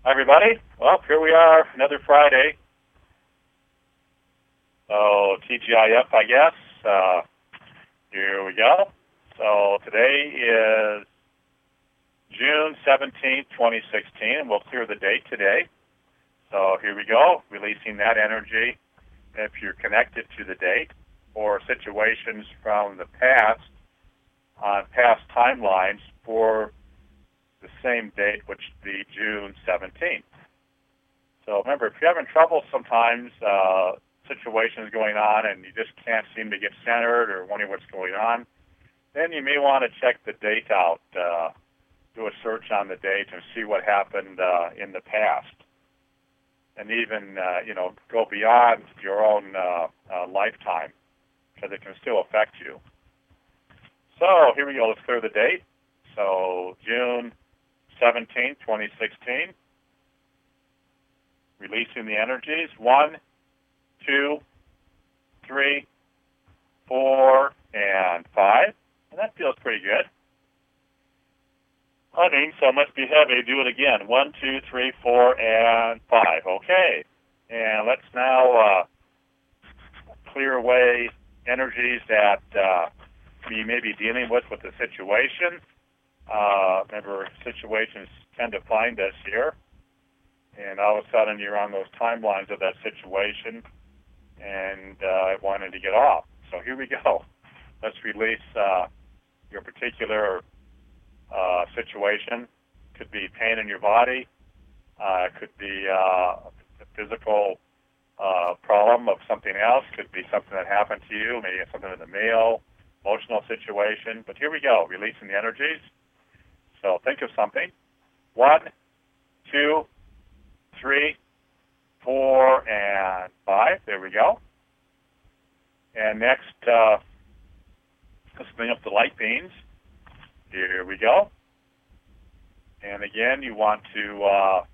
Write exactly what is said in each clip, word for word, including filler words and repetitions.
Hi, everybody. Well, here we are, another Friday. So, T G I F, I guess. Uh, here we go. So, today is June seventeenth, twenty sixteen, and we'll clear the date today. So, here we go, releasing that energy if you're connected to the date or situations from the past on past timelines for the same date, which would be June seventeenth. So remember, if you're having trouble sometimes, uh, situations going on and you just can't seem to get centered or wondering what's going on, then you may want to check the date out, uh, do a search on the date and see what happened uh, in the past. And even, uh, you know, go beyond your own uh, uh, lifetime, because it can still affect you. So here we go, let's clear the date. So June seventeenth, twenty sixteen, releasing the energies, one, two, three, four, and five, and that feels pretty good. Hunting, so it must be heavy. Do it again, one, two, three, four, and five. Okay, and let's now uh, clear away energies that uh, we may be dealing with with the situation. Uh, remember, situations tend to find us here, and all of a sudden you're on those timelines of that situation, and uh, wanted to get off. So here we go. Let's release uh, your particular uh, situation. Could be pain in your body. Uh, could be uh, a physical uh, problem of something else. Could be something that happened to you, maybe something in the mail, emotional situation. But here we go, releasing the energies. So think of something. One, two, three, four, and five. There we go. And next, uh, let's bring up the light beams. Here we go. And again, you want to uh,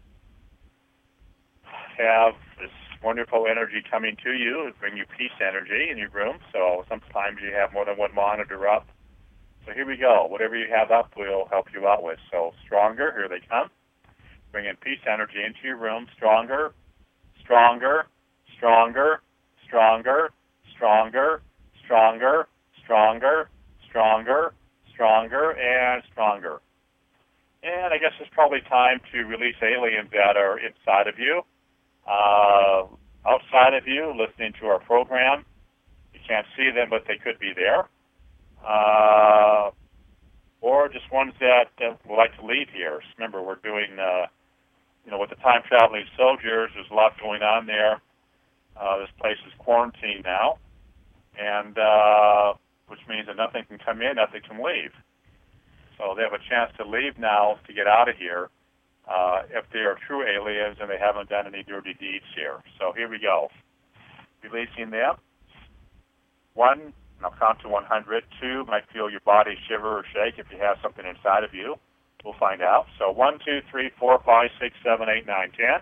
have this wonderful energy coming to you, bring you peace energy in your room. So sometimes you have more than one monitor up. So here we go. Whatever you have up will help you out with. So stronger, here they come. Bring in peace energy into your room. Stronger, stronger, stronger, stronger, stronger, stronger, stronger, stronger, stronger, and stronger. And I guess it's probably time to release aliens that are inside of you, uh, outside of you, listening to our program. You can't see them, but they could be there. Uh, or just ones that uh, would like to leave here. Remember, we're doing, uh, you know, with the time-traveling soldiers, there's a lot going on there. Uh, this place is quarantined now, and uh, which means that nothing can come in, nothing can leave. So they have a chance to leave now to get out of here uh, if they are true aliens and they haven't done any dirty deeds here. So here we go. Releasing them. One, and I'll count to one hundred. Two, might feel your body shiver or shake if you have something inside of you. We'll find out. So one, two, three, four, five, six, seven, eight, nine, ten.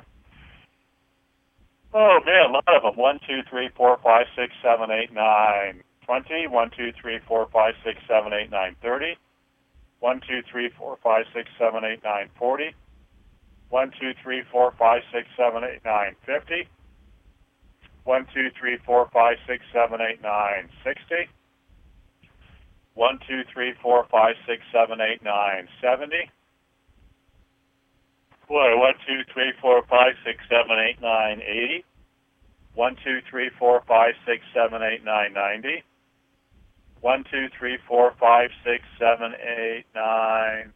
Oh, man, a lot of them. One, two, three, four, five, six, seven, eight, nine, twenty. One, two, three, four, five, six, seven, eight, nine, thirty. One, two, three, four, five, six, seven, eight, nine, forty. One, two, three, four, five, six, seven, eight, nine, fifty. One, two, three, four, five, six, seven, eight, nine, sixty. One, two, three, four, five, six, seven, eight, nine, seventy. Boy, one, two, three, four, five, six, seven, eight, nine, eighty. One, two, three, four, five, six, seven, eight, nine, ninety. One, two, three, four, five, six, seven, eight, nine.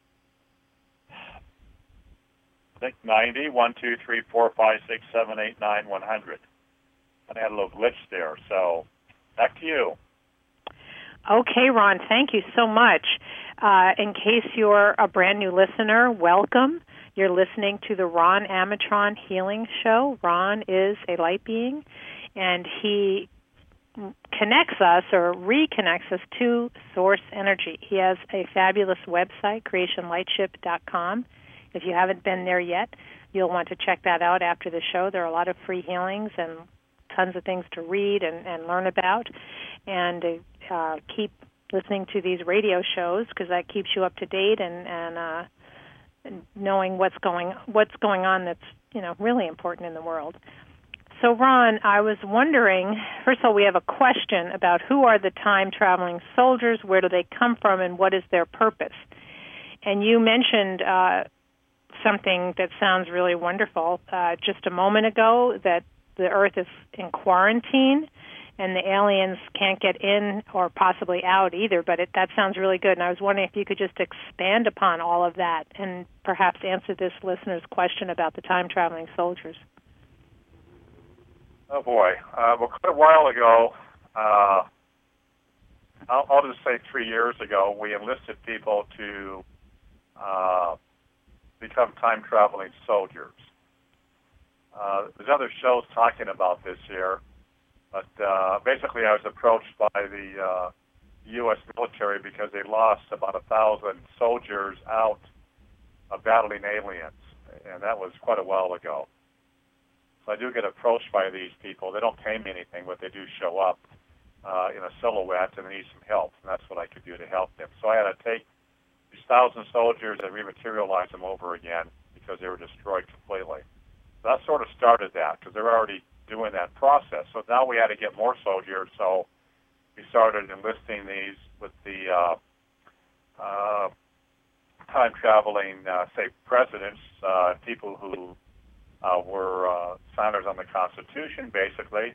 I think ninety. One, two, three, four, five, six, seven, eight, nine, one hundred. I had a little glitch there. So back to you. Okay, Ron, thank you so much. Uh, in case you're a brand new listener, welcome. You're listening to the Ron Amatron Healing Show. Ron is a light being, and he connects us or reconnects us to source energy. He has a fabulous website, creation lightship dot com. If you haven't been there yet, you'll want to check that out after the show. There are a lot of free healings and tons of things to read and, and learn about. And uh, keep listening to these radio shows because that keeps you up to date and, and uh, knowing what's going what's going on that's, you know, really important in the world. So, Ron, I was wondering, first of all, we have a question about who are the time-traveling soldiers, where do they come from, and what is their purpose? And you mentioned uh, something that sounds really wonderful uh, just a moment ago, that the Earth is in quarantine and the aliens can't get in or possibly out either, but it, that sounds really good. And I was wondering if you could just expand upon all of that and perhaps answer this listener's question about the time-traveling soldiers. Oh, boy. Uh, well, quite a while ago, uh, I'll, I'll just say three years ago, we enlisted people to uh, become time-traveling soldiers. Uh, there's other shows talking about this here, but uh, basically I was approached by the uh, U S military because they lost about a thousand soldiers out of battling aliens, and that was quite a while ago. So I do get approached by these people. They don't pay me anything, but they do show up uh, in a silhouette and they need some help, and that's what I could do to help them. So I had to take these thousand soldiers and rematerialize them over again because they were destroyed completely. So that sort of started that because they were already doing that process. So now we had to get more soldiers, so we started enlisting these with the uh, uh, time-traveling, uh, say, presidents, uh, people who Uh, were uh, signers on the Constitution, basically.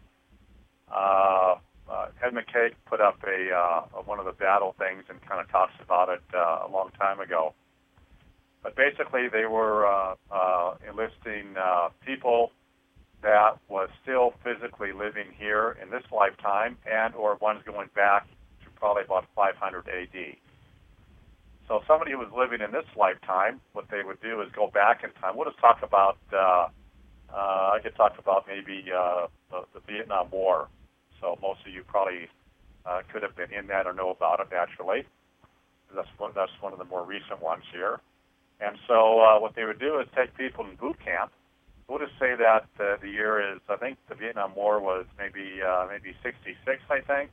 Uh, uh, Ed McKay put up a uh, one of the battle things and kind of talks about it uh, a long time ago. But basically, they were uh, uh, enlisting uh, people that was still physically living here in this lifetime, and or ones going back to probably about five hundred A D. So somebody who was living in this lifetime, what they would do is go back in time. We'll just talk about, uh, uh, I could talk about maybe uh, the, the Vietnam War. So most of you probably uh, could have been in that or know about it naturally. That's one, that's one of the more recent ones here. And so uh, what they would do is take people in boot camp. We'll just say that uh, the year is, I think the Vietnam War was maybe uh, maybe sixty-six, I think.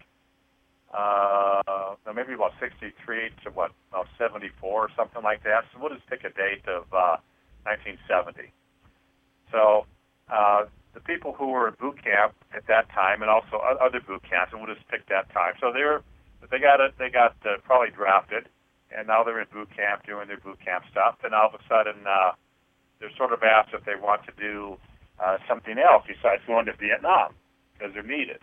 Uh, maybe about sixty-three to what, about seventy-four or something like that. So we'll just pick a date of uh, nineteen seventy. So uh, the people who were in boot camp at that time, and also other boot camps, and we'll just pick that time. So they were, they got it, they got uh, probably drafted, and now they're in boot camp doing their boot camp stuff. And all of a sudden, uh, they're sort of asked if they want to do uh, something else besides going to Vietnam because they're needed.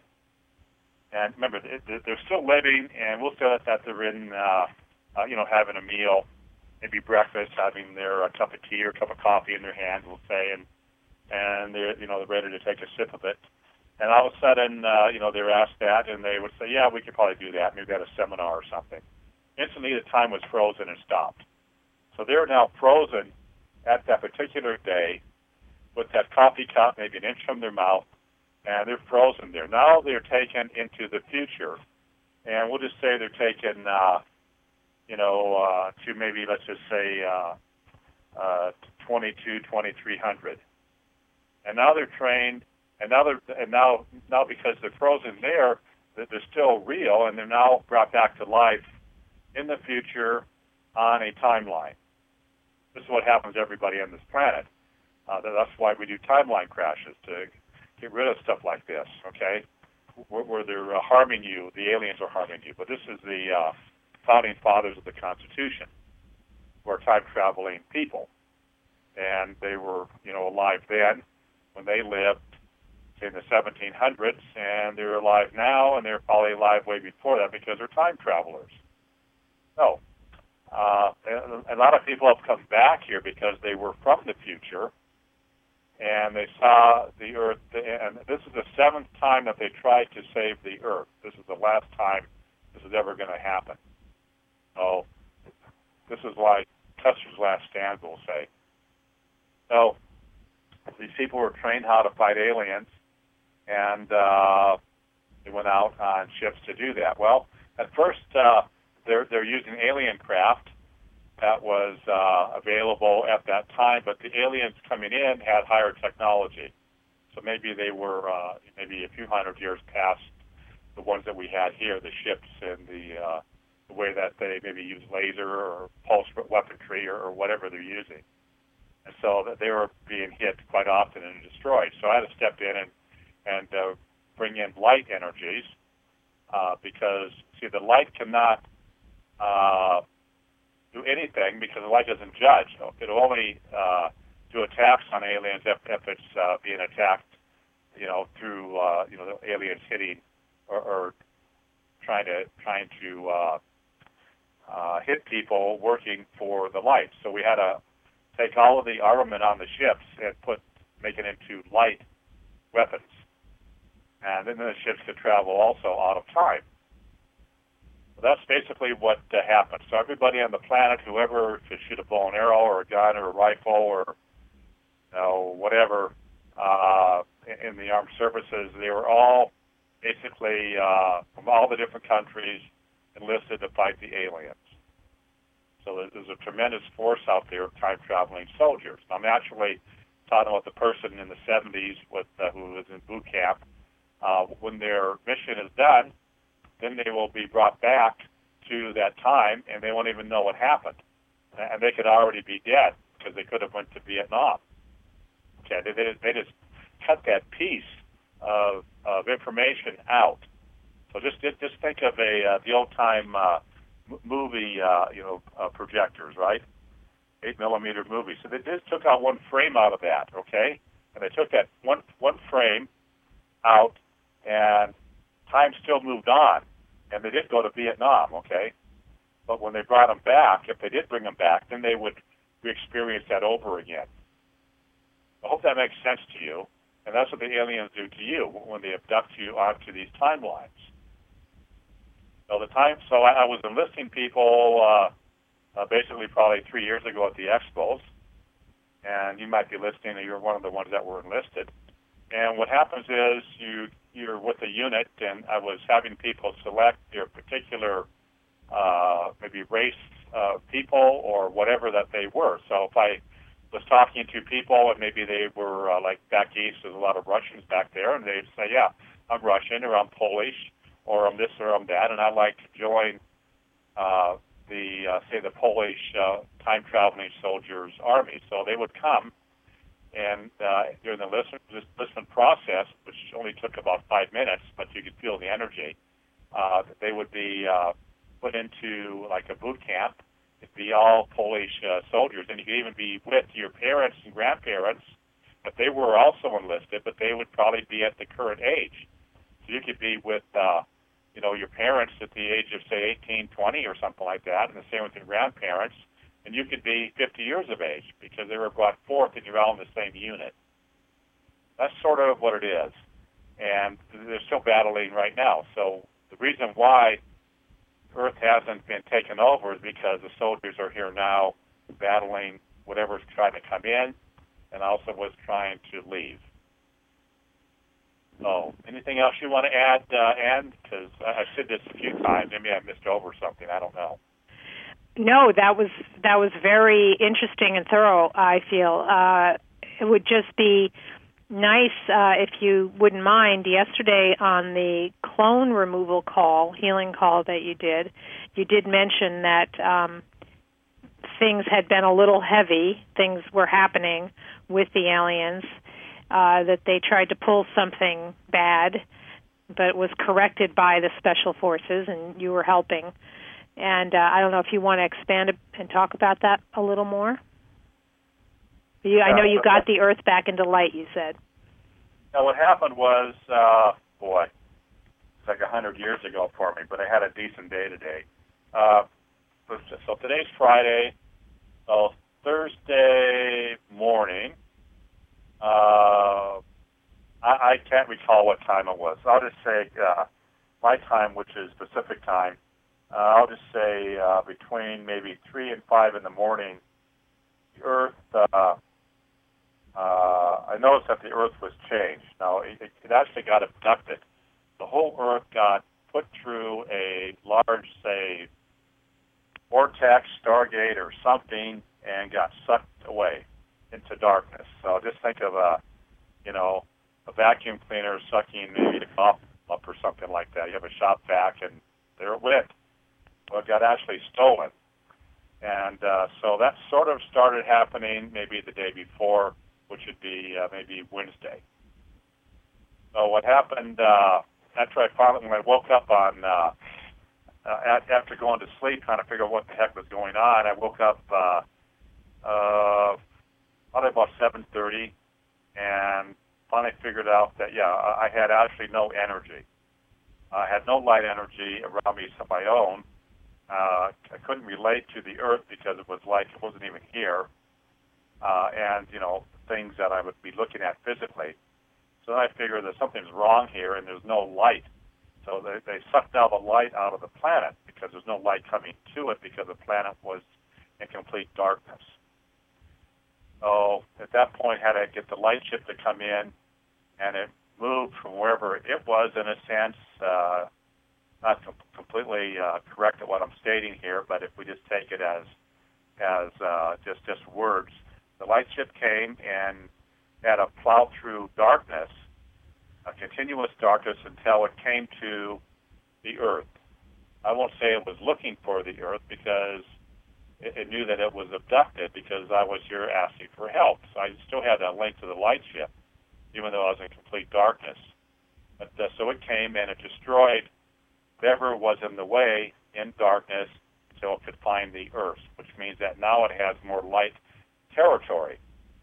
And remember, they're still living, and we'll say that they're in, uh, uh, you know, having a meal, maybe breakfast, having their uh, cup of tea or cup of coffee in their hand, we'll say, and and they're, you know, they're ready to take a sip of it. And all of a sudden, uh, you know, they're asked that, and they would say, yeah, we could probably do that, maybe at a seminar or something. Instantly, the time was frozen and stopped. So they're now frozen at that particular day with that coffee cup maybe an inch from their mouth, and they're frozen there. Now they're taken into the future, and we'll just say they're taken, uh, you know, uh, to maybe, let's just say, uh, uh, twenty-two, twenty-three hundred. And now they're trained, and now they're, and now, now because they're frozen there, they're still real, and they're now brought back to life in the future on a timeline. This is what happens to everybody on this planet. Uh, that's why we do timeline crashes, to get rid of stuff like this, okay, where, where they're uh, harming you, the aliens are harming you. But this is the uh, founding fathers of the Constitution, who are time-traveling people. And they were, you know, alive then when they lived in the seventeen hundreds, and they're alive now, and they're probably alive way before that because they're time travelers. So, uh, a lot of people have come back here because they were from the future, and they saw the Earth, and this is the seventh time that they tried to save the Earth. This is the last time this is ever going to happen. So, this is like Custer's last stand, we'll say. So, these people were trained how to fight aliens, and uh, they went out on ships to do that. Well, at first, uh, they're, they're using alien craft that was uh, available at that time, but the aliens coming in had higher technology. So maybe they were uh, maybe a few hundred years past the ones that we had here, the ships and the uh, the way that they maybe use laser or pulse weaponry or, or whatever they're using. And so that they were being hit quite often and destroyed. So I had to step in and, and uh, bring in light energies uh, because, see, the light cannot uh, do anything because the light doesn't judge. It'll only uh, do attacks on aliens if, if it's uh, being attacked, you know, through, uh, you know, the aliens hitting or, or trying to, trying to uh, uh, hit people working for the light. So we had to take all of the armament on the ships and put, make it into light weapons. And then the ships could travel also out of time. So that's basically what uh, happened. So everybody on the planet, whoever could shoot a bow and arrow or a gun or a rifle or, you know, whatever, uh, in the armed services, they were all basically uh, from all the different countries enlisted to fight the aliens. So there's a tremendous force out there of time-traveling soldiers. I'm actually talking about the person in the seventies with uh, who was in boot camp. Uh, when their mission is done, then they will be brought back to that time, and they won't even know what happened. And they could already be dead because they could have went to Vietnam. Okay, they, they, they just cut that piece of, of information out. So just just think of a uh, the old-time uh, movie, uh, you know, uh, projectors, right? Eight millimeter movie. So they just took out one frame out of that, okay? And they took that one one frame out, and time still moved on, and they did go to Vietnam, okay? But when they brought them back, if they did bring them back, then they would re-experience that over again. I hope that makes sense to you, and that's what the aliens do to you when they abduct you onto these timelines. So the time, so I, I was enlisting people uh, uh, basically probably three years ago at the Expos, and you might be listening, or you're one of the ones that were enlisted. And what happens is you you're with a unit, and I was having people select their particular uh, maybe race uh, people or whatever that they were. So if I was talking to people and maybe they were uh, like back east, there's a lot of Russians back there, and they'd say, "Yeah, I'm Russian," or "I'm Polish," or "I'm this," or "I'm that," and I'd like to join uh, the uh, say the Polish uh, time traveling soldiers army. So they would come. And uh, during the listen, this listening process, which only took about five minutes, but you could feel the energy, uh, they would be uh, put into like a boot camp. It'd be all Polish uh, soldiers, and you could even be with your parents and grandparents, if they were also enlisted, but they would probably be at the current age. So you could be with, uh, you know, your parents at the age of, say, eighteen, twenty or something like that, and the same with your grandparents. And you could be fifty years of age because they were brought forth and you're all in the same unit. That's sort of what it is. And they're still battling right now. So the reason why Earth hasn't been taken over is because the soldiers are here now battling whatever's trying to come in and also was trying to leave. So anything else you want to add, uh, Ann? Because I said this a few times. Maybe I missed over something. I don't know. No, that was that was very interesting and thorough, I feel. Uh, it would just be nice uh, if you wouldn't mind, yesterday on the clone removal call, healing call that you did, you did mention that um, things had been a little heavy, things were happening with the aliens, uh, that they tried to pull something bad, but it was corrected by the special forces, and you were helping. And uh, I don't know if you want to expand and talk about that a little more. You, I know you got the Earth back into light, you said. Now, what happened was, uh, boy, it's like a hundred years ago for me, but I had a decent day today. Uh, so today's Friday, so Thursday morning, uh, I, I can't recall what time it was. I'll just say uh, my time, which is Pacific time, Uh, I'll just say uh, between maybe three and five in the morning, the Earth, uh, uh, I noticed that the Earth was changed. Now, it, it actually got abducted. The whole Earth got put through a large, say, vortex, stargate, or something, and got sucked away into darkness. So just think of a, you know, a vacuum cleaner sucking maybe a cough up or something like that. You have a shop vac, and there it went. Well, it got actually stolen. And uh, so that sort of started happening maybe the day before, which would be uh, maybe Wednesday. So what happened uh, after I finally, when I woke up on, uh, uh, after going to sleep, trying to figure out what the heck was going on, I woke up uh, uh, probably about seven thirty, and finally figured out that, yeah, I had actually no energy. I had no light energy around me of my own. Uh, I couldn't relate to the Earth because it was like it wasn't even here, uh, and, you know, things that I would be looking at physically. So then I figured that something's wrong here, and there's no light. So they, they sucked all the light out of the planet because there's no light coming to it because the planet was in complete darkness. So at that point, had to get the light ship to come in, and it moved from wherever it was, in a sense, uh, not com- completely uh, correct at what I'm stating here, but if we just take it as as uh, just just words, the light ship came and had to plow through darkness, a continuous darkness, until it came to the Earth. I won't say it was looking for the Earth because it, it knew that it was abducted because I was here asking for help. So I still had that link to the light ship, even though I was in complete darkness. But uh, so it came and it destroyed whatever was in the way in darkness so it could find the Earth, which means that now it has more light territory.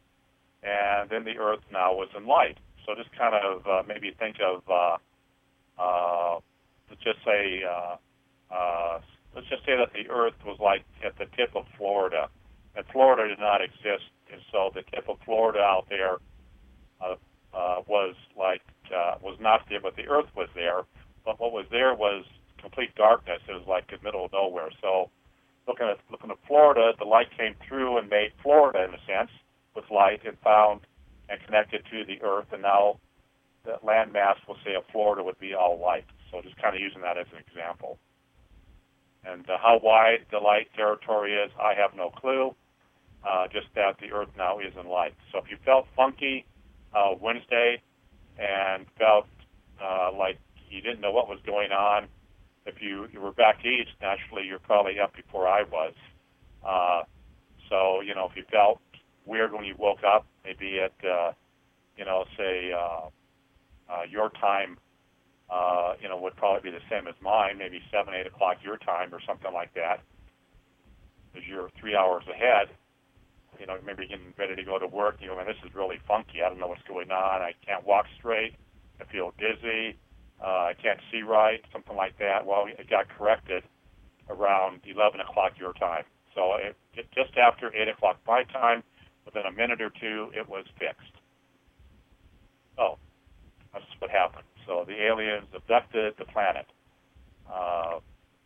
And then the Earth now was in light. So just kind of uh, maybe think of, uh, uh, let's just say, uh, uh, let's just say that the Earth was like at the tip of Florida. And Florida did not exist, and so the tip of Florida out there uh, uh, was like, uh, was not there, but the Earth was there. But what was there was complete darkness. It was like the middle of nowhere. So looking at looking at Florida, the light came through and made Florida, in a sense, with light and found and connected to the Earth. And now the landmass, we'll say, of Florida would be all light. So just kind of using that as an example. And uh, how wide the light territory is, I have no clue. Uh, just that the Earth now is in light. So if you felt funky uh, Wednesday and felt uh, like you didn't know what was going on, if you, you were back east, naturally you're probably up before I was. Uh, so, you know, if you felt weird when you woke up, maybe at, uh, you know, say uh, uh, your time, uh, you know, would probably be the same as mine, maybe seven, eight o'clock your time or something like that, because you're three hours ahead. You know, maybe getting ready to go to work, you know, man, this is really funky. I don't know what's going on. I can't walk straight. I feel dizzy. Uh, I can't see right, something like that. Well, it got corrected around eleven o'clock your time. So it, it, just after eight o'clock my time, within a minute or two, it was fixed. Oh, that's what happened. So the aliens abducted the planet. Uh,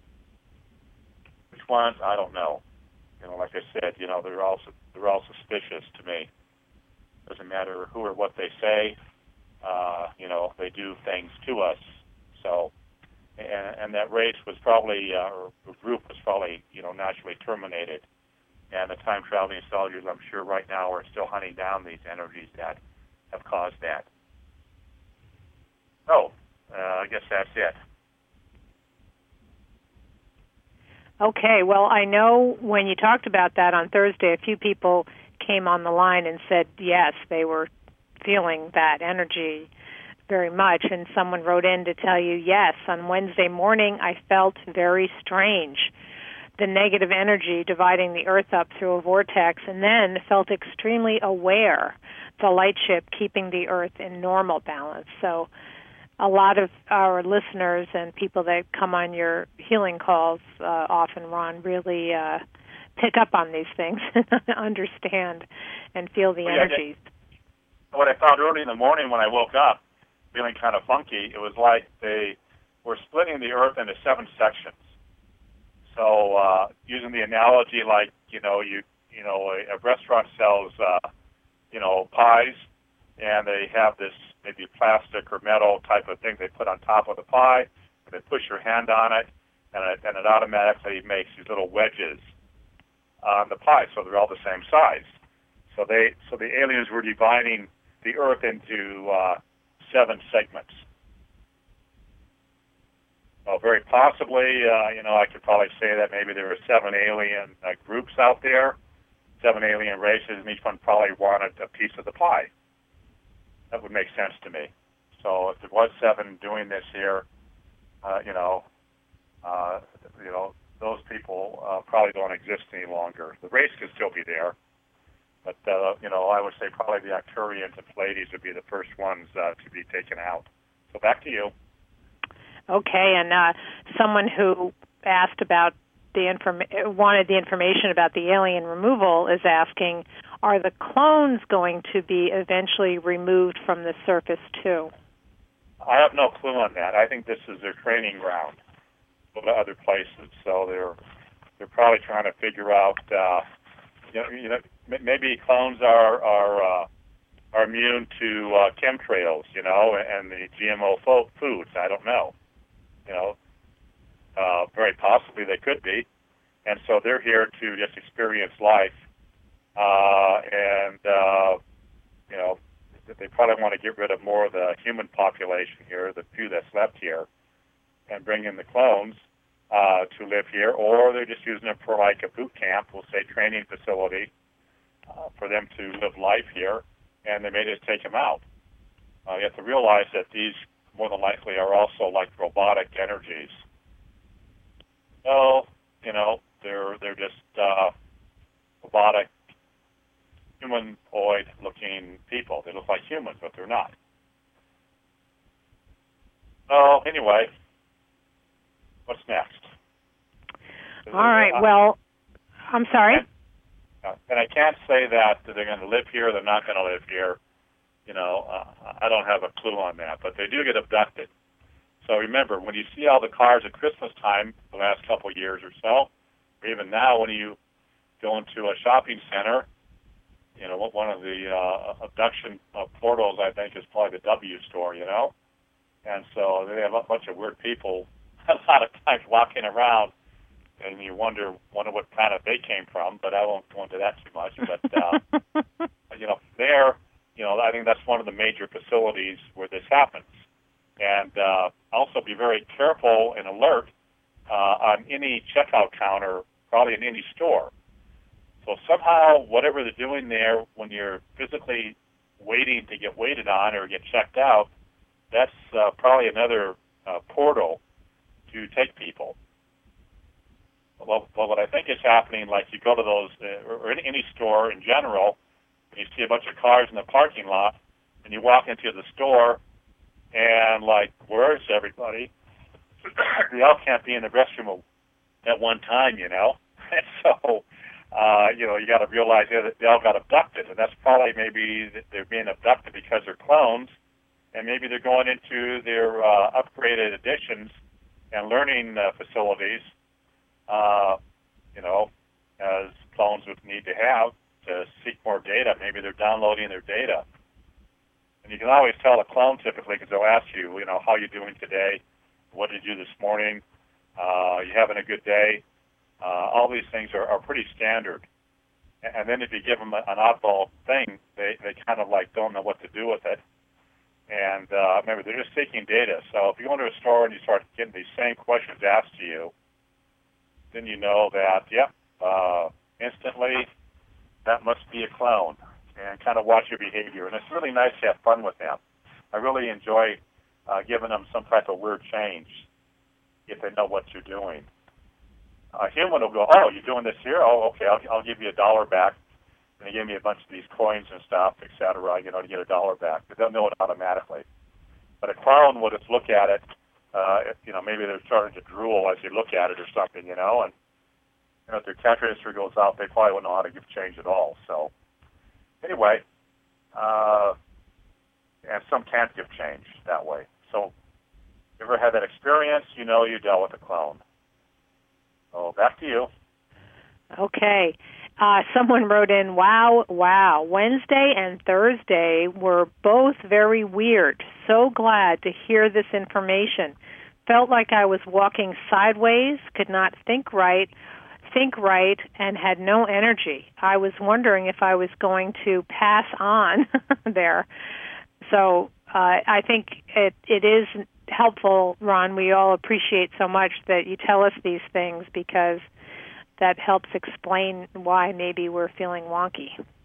which ones? I don't know. You know, like I said, you know, they're all, they're all suspicious to me. Doesn't matter who or what they say. Uh, you know, they do things to us. So, and, and that race was probably, uh, or group was probably, you know, naturally terminated. And the time-traveling soldiers, I'm sure right now, are still hunting down these energies that have caused that. So, uh, I guess that's it. Okay, well, I know when you talked about that on Thursday, a few people came on the line and said, yes, they were feeling that energy very much, and someone wrote in to tell you, yes, on Wednesday morning I felt very strange, the negative energy dividing the Earth up through a vortex, and then felt extremely aware, the light ship keeping the Earth in normal balance. So a lot of our listeners and people that come on your healing calls uh, often, Ron, really uh, pick up on these things and understand and feel the well, yeah, energies. What I found early in the morning when I woke up, feeling kind of funky, it was like they were splitting the Earth into seven sections. So uh, using the analogy, like, you know, you you know, a, a restaurant sells, uh, you know, pies, and they have this maybe plastic or metal type of thing they put on top of the pie, and they push your hand on it, and it, and it automatically makes these little wedges on the pie, so they're all the same size. So they, so the aliens were dividing the Earth into uh, seven segments. Well, very possibly, uh, you know, I could probably say that maybe there were seven alien uh, groups out there, seven alien races, and each one probably wanted a piece of the pie. That would make sense to me. So if there was seven doing this here, uh, you know, uh, you know, those people uh, probably don't exist any longer. The race could still be there, but uh, you know, I would say probably the Arcturians and Pleiades would be the first ones uh, to be taken out. So back to you. Okay, and uh, someone who asked about the inform- wanted the information about the alien removal is asking, are the clones going to be eventually removed from the surface too? I have no clue on that. I think this is their training ground for the other places, so they're they're probably trying to figure out. Uh, you know, you know, maybe clones are are uh, are immune to uh, chemtrails, you know, and the G M O fo- foods. I don't know. You know, uh, very possibly they could be, and so they're here to just experience life, uh, and uh, you know, they probably want to get rid of more of the human population here, the few that's left here, and bring in the clones uh, to live here, or they're just using it for like a boot camp, we'll say training facility, uh, for them to live life here, and they may just take them out. Uh, you have to realize that these more than likely are also like robotic energies. So, you know, they're they're just uh, robotic, humanoid-looking people. They look like humans, but they're not. So, anyway, what's next? All right. Uh, well, I'm sorry. And, uh, and I can't say that they're going to live here, they're not going to live here. You know, uh, I don't have a clue on that, but they do get abducted. So remember, when you see all the cars at Christmas time, the last couple of years or so, or even now when you go into a shopping center, you know, one of the uh, abduction uh, portals, I think, is probably the W store, you know? And so they have a bunch of weird people a lot of times walking around, and you wonder wonder what planet they came from, but I won't go into that too much. But, uh, you know, there, you know, I think that's one of the major facilities where this happens. And uh, also be very careful and alert uh, on any checkout counter, probably in any store. So somehow, whatever they're doing there, when you're physically waiting to get waited on or get checked out, that's uh, probably another uh, portal to take people. Well, well, what I think is happening, like you go to those, uh, or any, any store in general, and you see a bunch of cars in the parking lot, and you walk into the store, and like, where's everybody? They all can't be in the restroom at one time, you know? And so, uh, you know, you got to realize that they all got abducted, and that's probably maybe they're being abducted because they're clones, and maybe they're going into their uh, upgraded editions and learning uh, facilities, uh, you know, as clones would need to have to seek more data. Maybe they're downloading their data. And you can always tell a clone typically because they'll ask you, you know, how you doing today? What did you do this morning? Uh, you having a good day? Uh, all these things are, are pretty standard. And then if you give them an oddball thing, they, they kind of like don't know what to do with it. And uh, remember, they're just seeking data. So if you go into a store and you start getting these same questions asked to you, then you know that, yep, uh, instantly that must be a clone. And kind of watch your behavior. And it's really nice to have fun with them. I really enjoy uh, giving them some type of weird change if they know what you're doing. A human will go, oh, you're doing this here? Oh, okay, I'll, I'll give you a dollar back. And they give me a bunch of these coins and stuff, et cetera, you know, to get a dollar back. But they'll know it automatically. But a clown will just look at it, uh, you know, maybe they're starting to drool as you look at it or something, you know, and you know, if their cash register goes out, they probably won't know how to give change at all. So anyway, uh, and some can't give change that way. So if you ever had that experience, you know you dealt with a clone. So back to you. Okay. Uh, someone wrote in, wow, wow, Wednesday and Thursday were both very weird. So glad to hear this information. Felt like I was walking sideways, could not think right, think right, and had no energy. I was wondering if I was going to pass on there. So uh, I think it, it is helpful, Ron. We all appreciate so much that you tell us these things because that helps explain why maybe we're feeling wonky.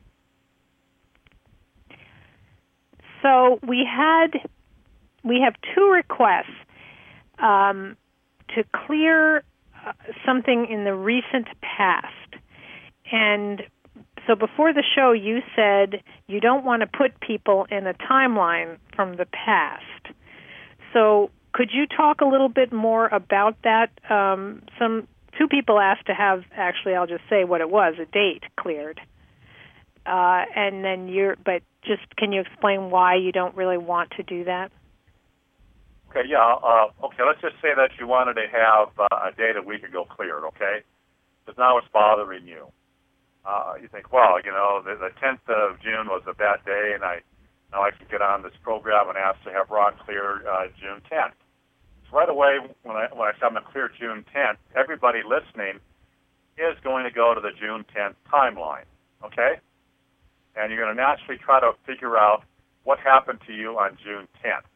So we had we have two requests um, to clear uh, something in the recent past. And so before the show, you said you don't want to put people in a timeline from the past. So could you talk a little bit more about that? Um, some two people asked to have, actually, I'll just say what it was, a date cleared. Uh, and then you're, but just can you explain why you don't really want to do that? Okay, yeah, uh, okay, let's just say that you wanted to have uh, a date a week ago cleared, okay? Because now it's bothering you. Uh, you think, well, you know, the, the tenth of June was a bad day, and I now I can get on this program and ask to have Ron clear uh, June tenth. So right away, when I when I say I'm going to clear June tenth, everybody listening is going to go to the June tenth timeline, okay? And you're going to naturally try to figure out what happened to you on June tenth.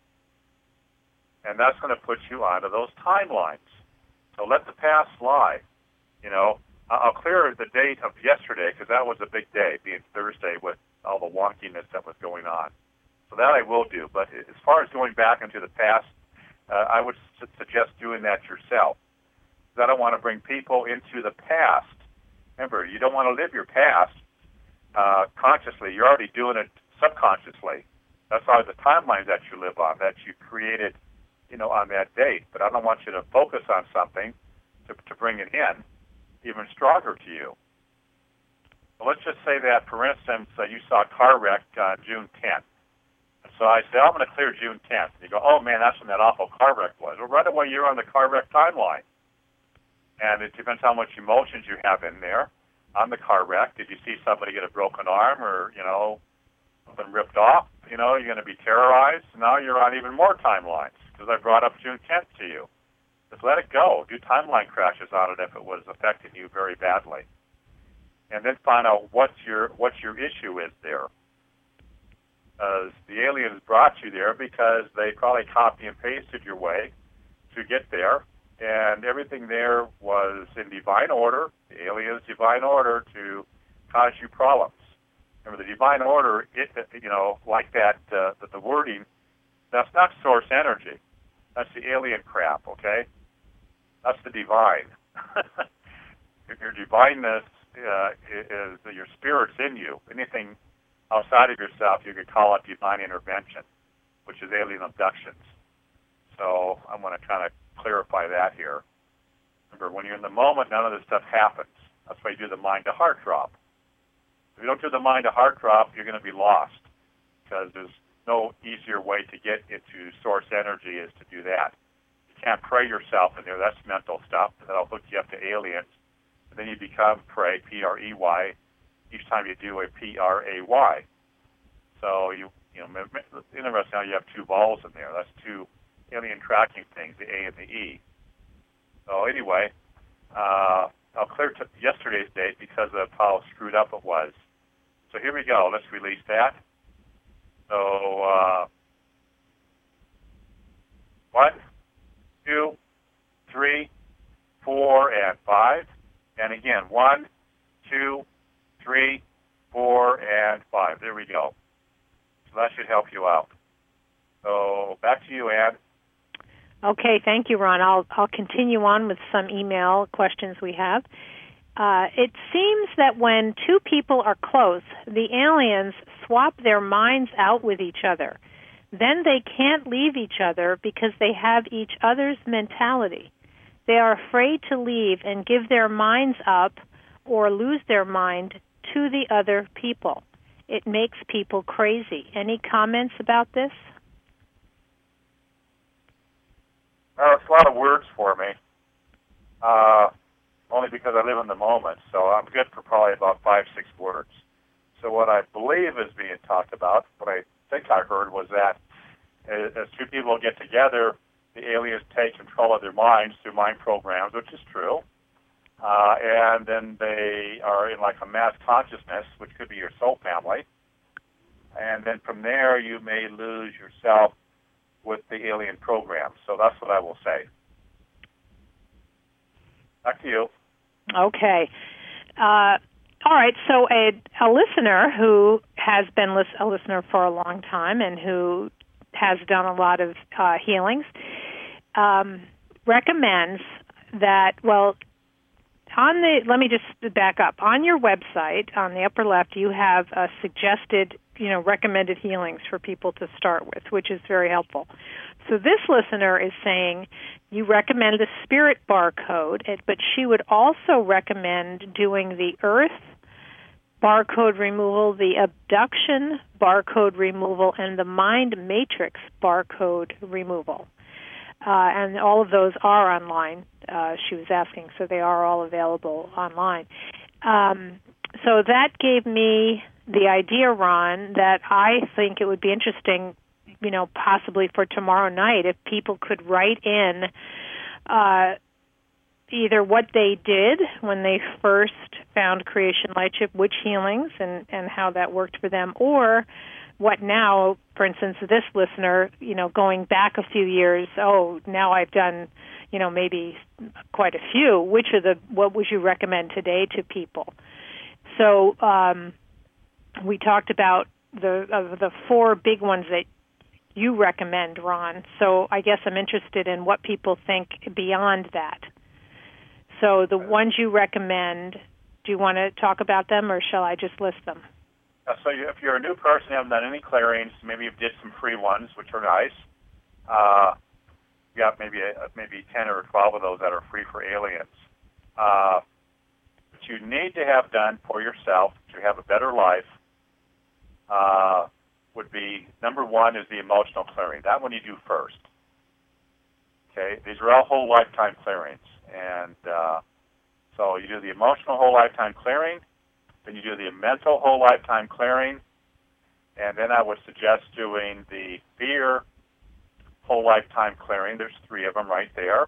And that's going to put you onto those timelines. So let the past lie, you know. I'll clear the date of yesterday because that was a big day, being Thursday with all the wonkiness that was going on. So that I will do. But as far as going back into the past, uh, I would su- suggest doing that yourself. I don't want to bring people into the past. Remember, you don't want to live your past uh, consciously. You're already doing it subconsciously. That's why the timeline that you live on, that you created, you know, on that date. But I don't want you to focus on something to, to bring it in even stronger to you. Well, let's just say that, for instance, uh, you saw a car wreck on June tenth. So I say, oh, I'm going to clear June tenth. And you go, oh, man, that's when that awful car wreck was. Well, right away, you're on the car wreck timeline. And it depends how much emotions you have in there on the car wreck. Did you see somebody get a broken arm or, you know, something ripped off? You know, you're going to be terrorized. Now you're on even more timelines because I brought up June tenth to you. Just let it go. Do timeline crashes on it if it was affecting you very badly. And then find out what your what your issue is there. Uh, the aliens brought you there because they probably copy and pasted your way to get there, and everything there was in divine order, the aliens' divine order to cause you problems. Remember, the divine order, it, you know, like that, uh, the, the wording, that's not source energy. That's the alien crap, okay? That's the divine. Your divineness uh, is your spirit's in you. Anything outside of yourself, you could call it divine intervention, which is alien abductions. So I'm going to kind of clarify that here. Remember, when you're in the moment, none of this stuff happens. That's why you do the mind-to-heart drop. If you don't do the mind-to-heart drop, you're going to be lost because there's no easier way to get into source energy is to do that. You can't pray yourself in there. That's mental stuff. That'll hook you up to aliens. And then you become prey, P R E Y, each time you do a P R A Y. So you, you know, interesting how you have two balls in there. That's two alien tracking things, the A and the E. So anyway, uh, I'll clear t- yesterday's date because of how screwed up it was. So here we go. Let's release that. So uh, one, two, three, four, and five. And again, one, two, three, four, and five. There we go. So that should help you out. So back to you, Ann. Okay, thank you, Ron. I'll I'll continue on with some email questions we have. Uh, it seems that when two people are close, the aliens swap their minds out with each other. Then they can't leave each other because they have each other's mentality. They are afraid to leave and give their minds up or lose their mind to the other people. It makes people crazy. Any comments about this? Well, it's a lot of words for me, uh, only because I live in the moment, so I'm good for probably about five, six words. So what I believe is being talked about, what I think I heard was that as two people get together, the aliens take control of their minds through mind programs, which is true. Uh, and then they are in like a mass consciousness, which could be your soul family. And then from there, you may lose yourself with the alien program. So that's what I will say. Back to you. Okay. Uh, all right. So a, a listener who has been lis- a listener for a long time and who has done a lot of uh, healings um, recommends that, well, on the, let me just back up. On your website, on the upper left, you have uh, suggested, you know, recommended healings for people to start with, which is very helpful. So this listener is saying you recommend the spirit barcode, but she would also recommend doing the earth barcode removal, the abduction barcode removal, and the mind matrix barcode removal. Uh, and all of those are online, uh, she was asking, so they are all available online. Um, so that gave me the idea, Ron, that I think it would be interesting, you know, possibly for tomorrow night, if people could write in uh, either what they did when they first found Creation Lightship, which healings, and, and how that worked for them, or what now, for instance, this listener, you know, going back a few years, oh, now I've done, you know, maybe quite a few. Which of the, what would you recommend today to people? So um, we talked about the of the four big ones that you recommend, Ron. So I guess I'm interested in what people think beyond that. So the ones you recommend, do you want to talk about them, or shall I just list them? Uh, so you, if you're a new person, you haven't done any clearings, maybe you did some free ones, which are nice. Uh, you got maybe a, maybe ten or twelve of those that are free for aliens. Uh, what you need to have done for yourself to have a better life uh, would be, number one is the emotional clearing. That one you do first. Okay, these are all whole lifetime clearings, and uh, so you do the emotional whole lifetime clearing. Then you do the mental whole lifetime clearing, and then I would suggest doing the fear whole lifetime clearing. There's three of them right there.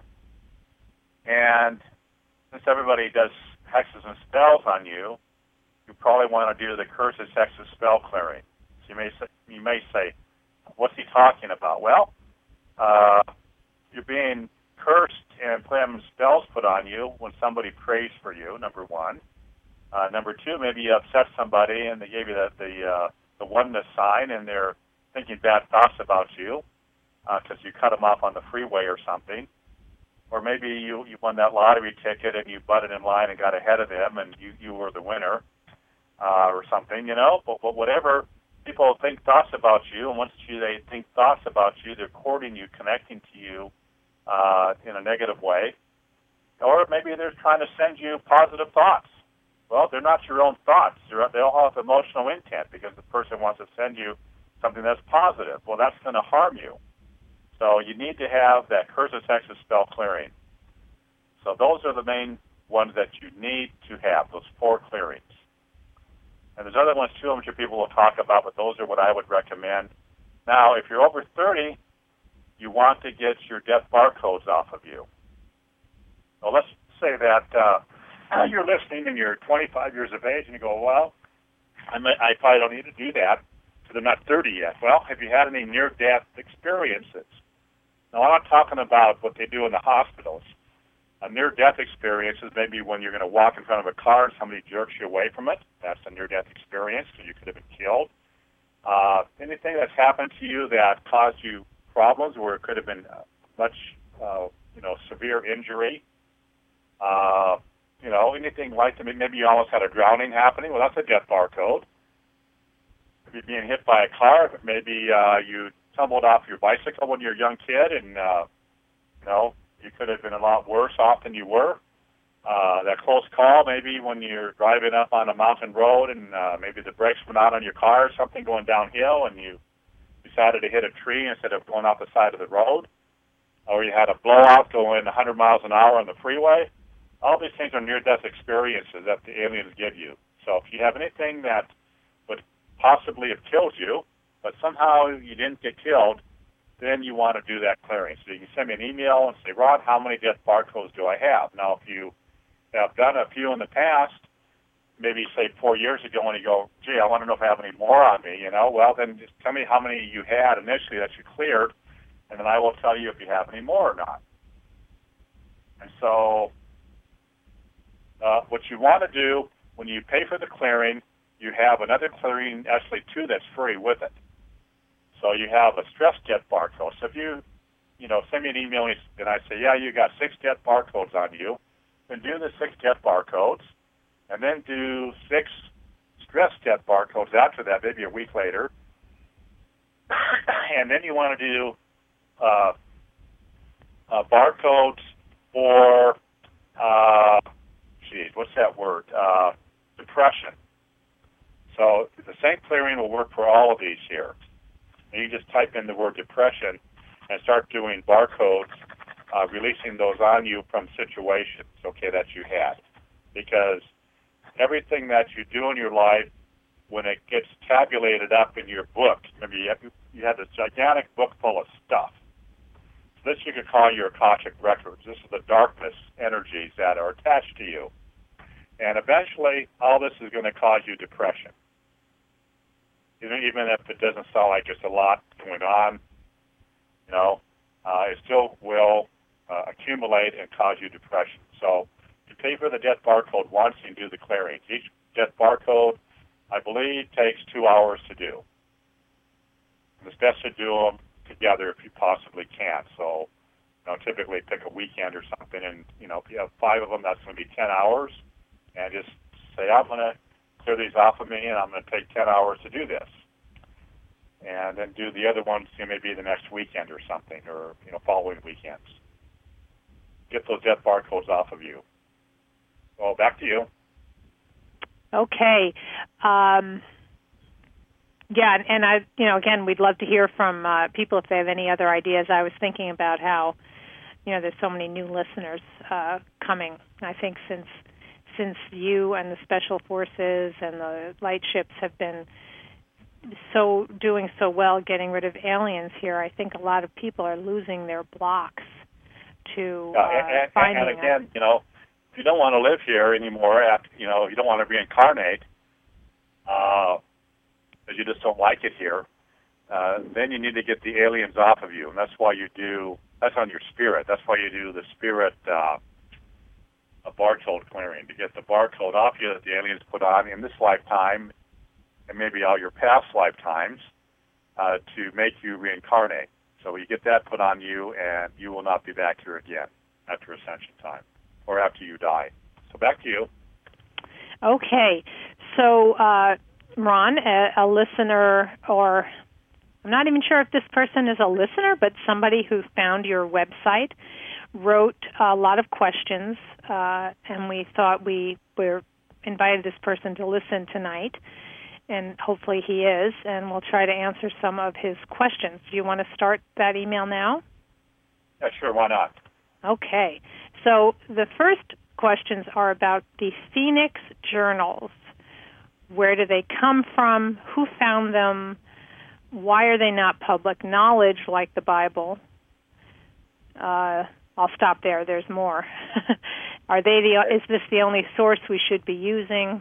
And since everybody does hexes and spells on you, you probably want to do the curses, hexes, spell clearing. So you may say, you may say, what's he talking about? Well, uh, you're being cursed and having spells put on you when somebody prays for you, number one. Uh, number two, maybe you upset somebody and they gave you the the, uh, the oneness sign and they're thinking bad thoughts about you because uh, you cut them off on the freeway or something. Or maybe you, you won that lottery ticket and you butted in line and got ahead of them and you, you were the winner uh, or something, you know. But, but whatever, people think thoughts about you, and once you, they think thoughts about you, they're courting you, connecting to you uh, in a negative way. Or maybe they're trying to send you positive thoughts. Well, they're not your own thoughts. They're, they all have emotional intent because the person wants to send you something that's positive. Well, that's going to harm you. So you need to have that curses, hexes, spell clearing. So those are the main ones that you need to have, those four clearings. And there's other ones too, I'm sure people will talk about, but those are what I would recommend. Now, if you're over thirty, you want to get your death barcodes off of you. So let's say that uh, you're listening and you're twenty-five years of age and you go, well, I, may, I probably don't need to do that because I'm not thirty yet. Well, have you had any near-death experiences? Now, I'm not talking about what they do in the hospitals. A near-death experience is maybe when you're going to walk in front of a car and somebody jerks you away from it. That's a near-death experience, so you could have been killed. Uh, anything that's happened to you that caused you problems where it could have been much, uh, you know, severe injury. Uh, you know, anything like that. Maybe you almost had a drowning happening. Well, that's a death barcode. Maybe being hit by a car. Maybe uh, you tumbled off your bicycle when you were a young kid, and uh, you know, you could have been a lot worse off than you were. Uh, that close call, maybe when you're driving up on a mountain road and uh, maybe the brakes went out on your car or something going downhill, and you decided to hit a tree instead of going off the side of the road. Or you had a blowout going one hundred miles an hour on the freeway. All these things are near-death experiences that the aliens give you. So if you have anything that would possibly have killed you, but somehow you didn't get killed, then you want to do that clearing. So you can send me an email and say, Rod, how many death barcodes do I have? Now, if you have done a few in the past, maybe say four years ago, and you go, gee, I want to know if I have any more on me, you know, well, then just tell me how many you had initially that you cleared, and then I will tell you if you have any more or not. And so uh, what you want to do when you pay for the clearing, you have another clearing, actually two that's free with it. So you have a stress jet barcode. So if you, you know, send me an email and I say, yeah, you got six jet barcodes on you, then do the six jet barcodes, and then do six stress jet barcodes after that, maybe a week later. And then you want to do uh, uh, barcodes for, uh, geez, what's that word? Uh, depression. So the same clearing will work for all of these here. And you just type in the word depression and start doing barcodes, uh, releasing those on you from situations, okay, that you had. Because everything that you do in your life, when it gets tabulated up in your book, remember you, have, you have this gigantic book full of stuff. So this you could call your Akashic records. This is the darkness energies that are attached to you. And eventually, all this is going to cause you depression. Even, even if it doesn't sound like there's a lot going on, you know, uh, it still will uh, accumulate and cause you depression. So you pay for the jet barcode once and do the clearing. Each jet barcode, I believe, takes two hours to do. And it's best to do them together if you possibly can. So, you know, typically pick a weekend or something, and, you know, if you have five of them, that's going to be ten hours. And just say, I'm going to clear these off of me, and I'm going to take ten hours to do this. And then do the other ones, you know, maybe the next weekend or something, or, you know, following weekends. Get those jet barcodes off of you. Well, back to you. Okay. Um, yeah, and I, you know, again, we'd love to hear from uh, people if they have any other ideas. I was thinking about how, you know, there's so many new listeners uh, coming. I think since since you and the Special Forces and the light ships have been so doing so well getting rid of aliens here, I think a lot of people are losing their blocks to uh, uh, and, finding and again, them. you know, if you don't want to live here anymore, after, you know, you don't want to reincarnate, uh, because you just don't like it here, uh, then you need to get the aliens off of you, and that's why you do, that's on your spirit, that's why you do the spirit uh, a barcode clearing, to get the barcode off you that the aliens put on in this lifetime, and maybe all your past lifetimes, uh, to make you reincarnate. So you get that put on you, and you will not be back here again after ascension time, or after you die. So back to you. Okay. So, uh, Ron, a, a listener, or I'm not even sure if this person is a listener, but somebody who found your website wrote a lot of questions, uh, and we thought we were invited this person to listen tonight, and hopefully he is, and we'll try to answer some of his questions. Do you want to start that email now? Yeah, sure, why not? Okay. So the first questions are about the Phoenix Journals. Where do they come from? Who found them? Why are they not public knowledge like the Bible? Uh, I'll stop there. There's more. Are they the? Is this the only source we should be using?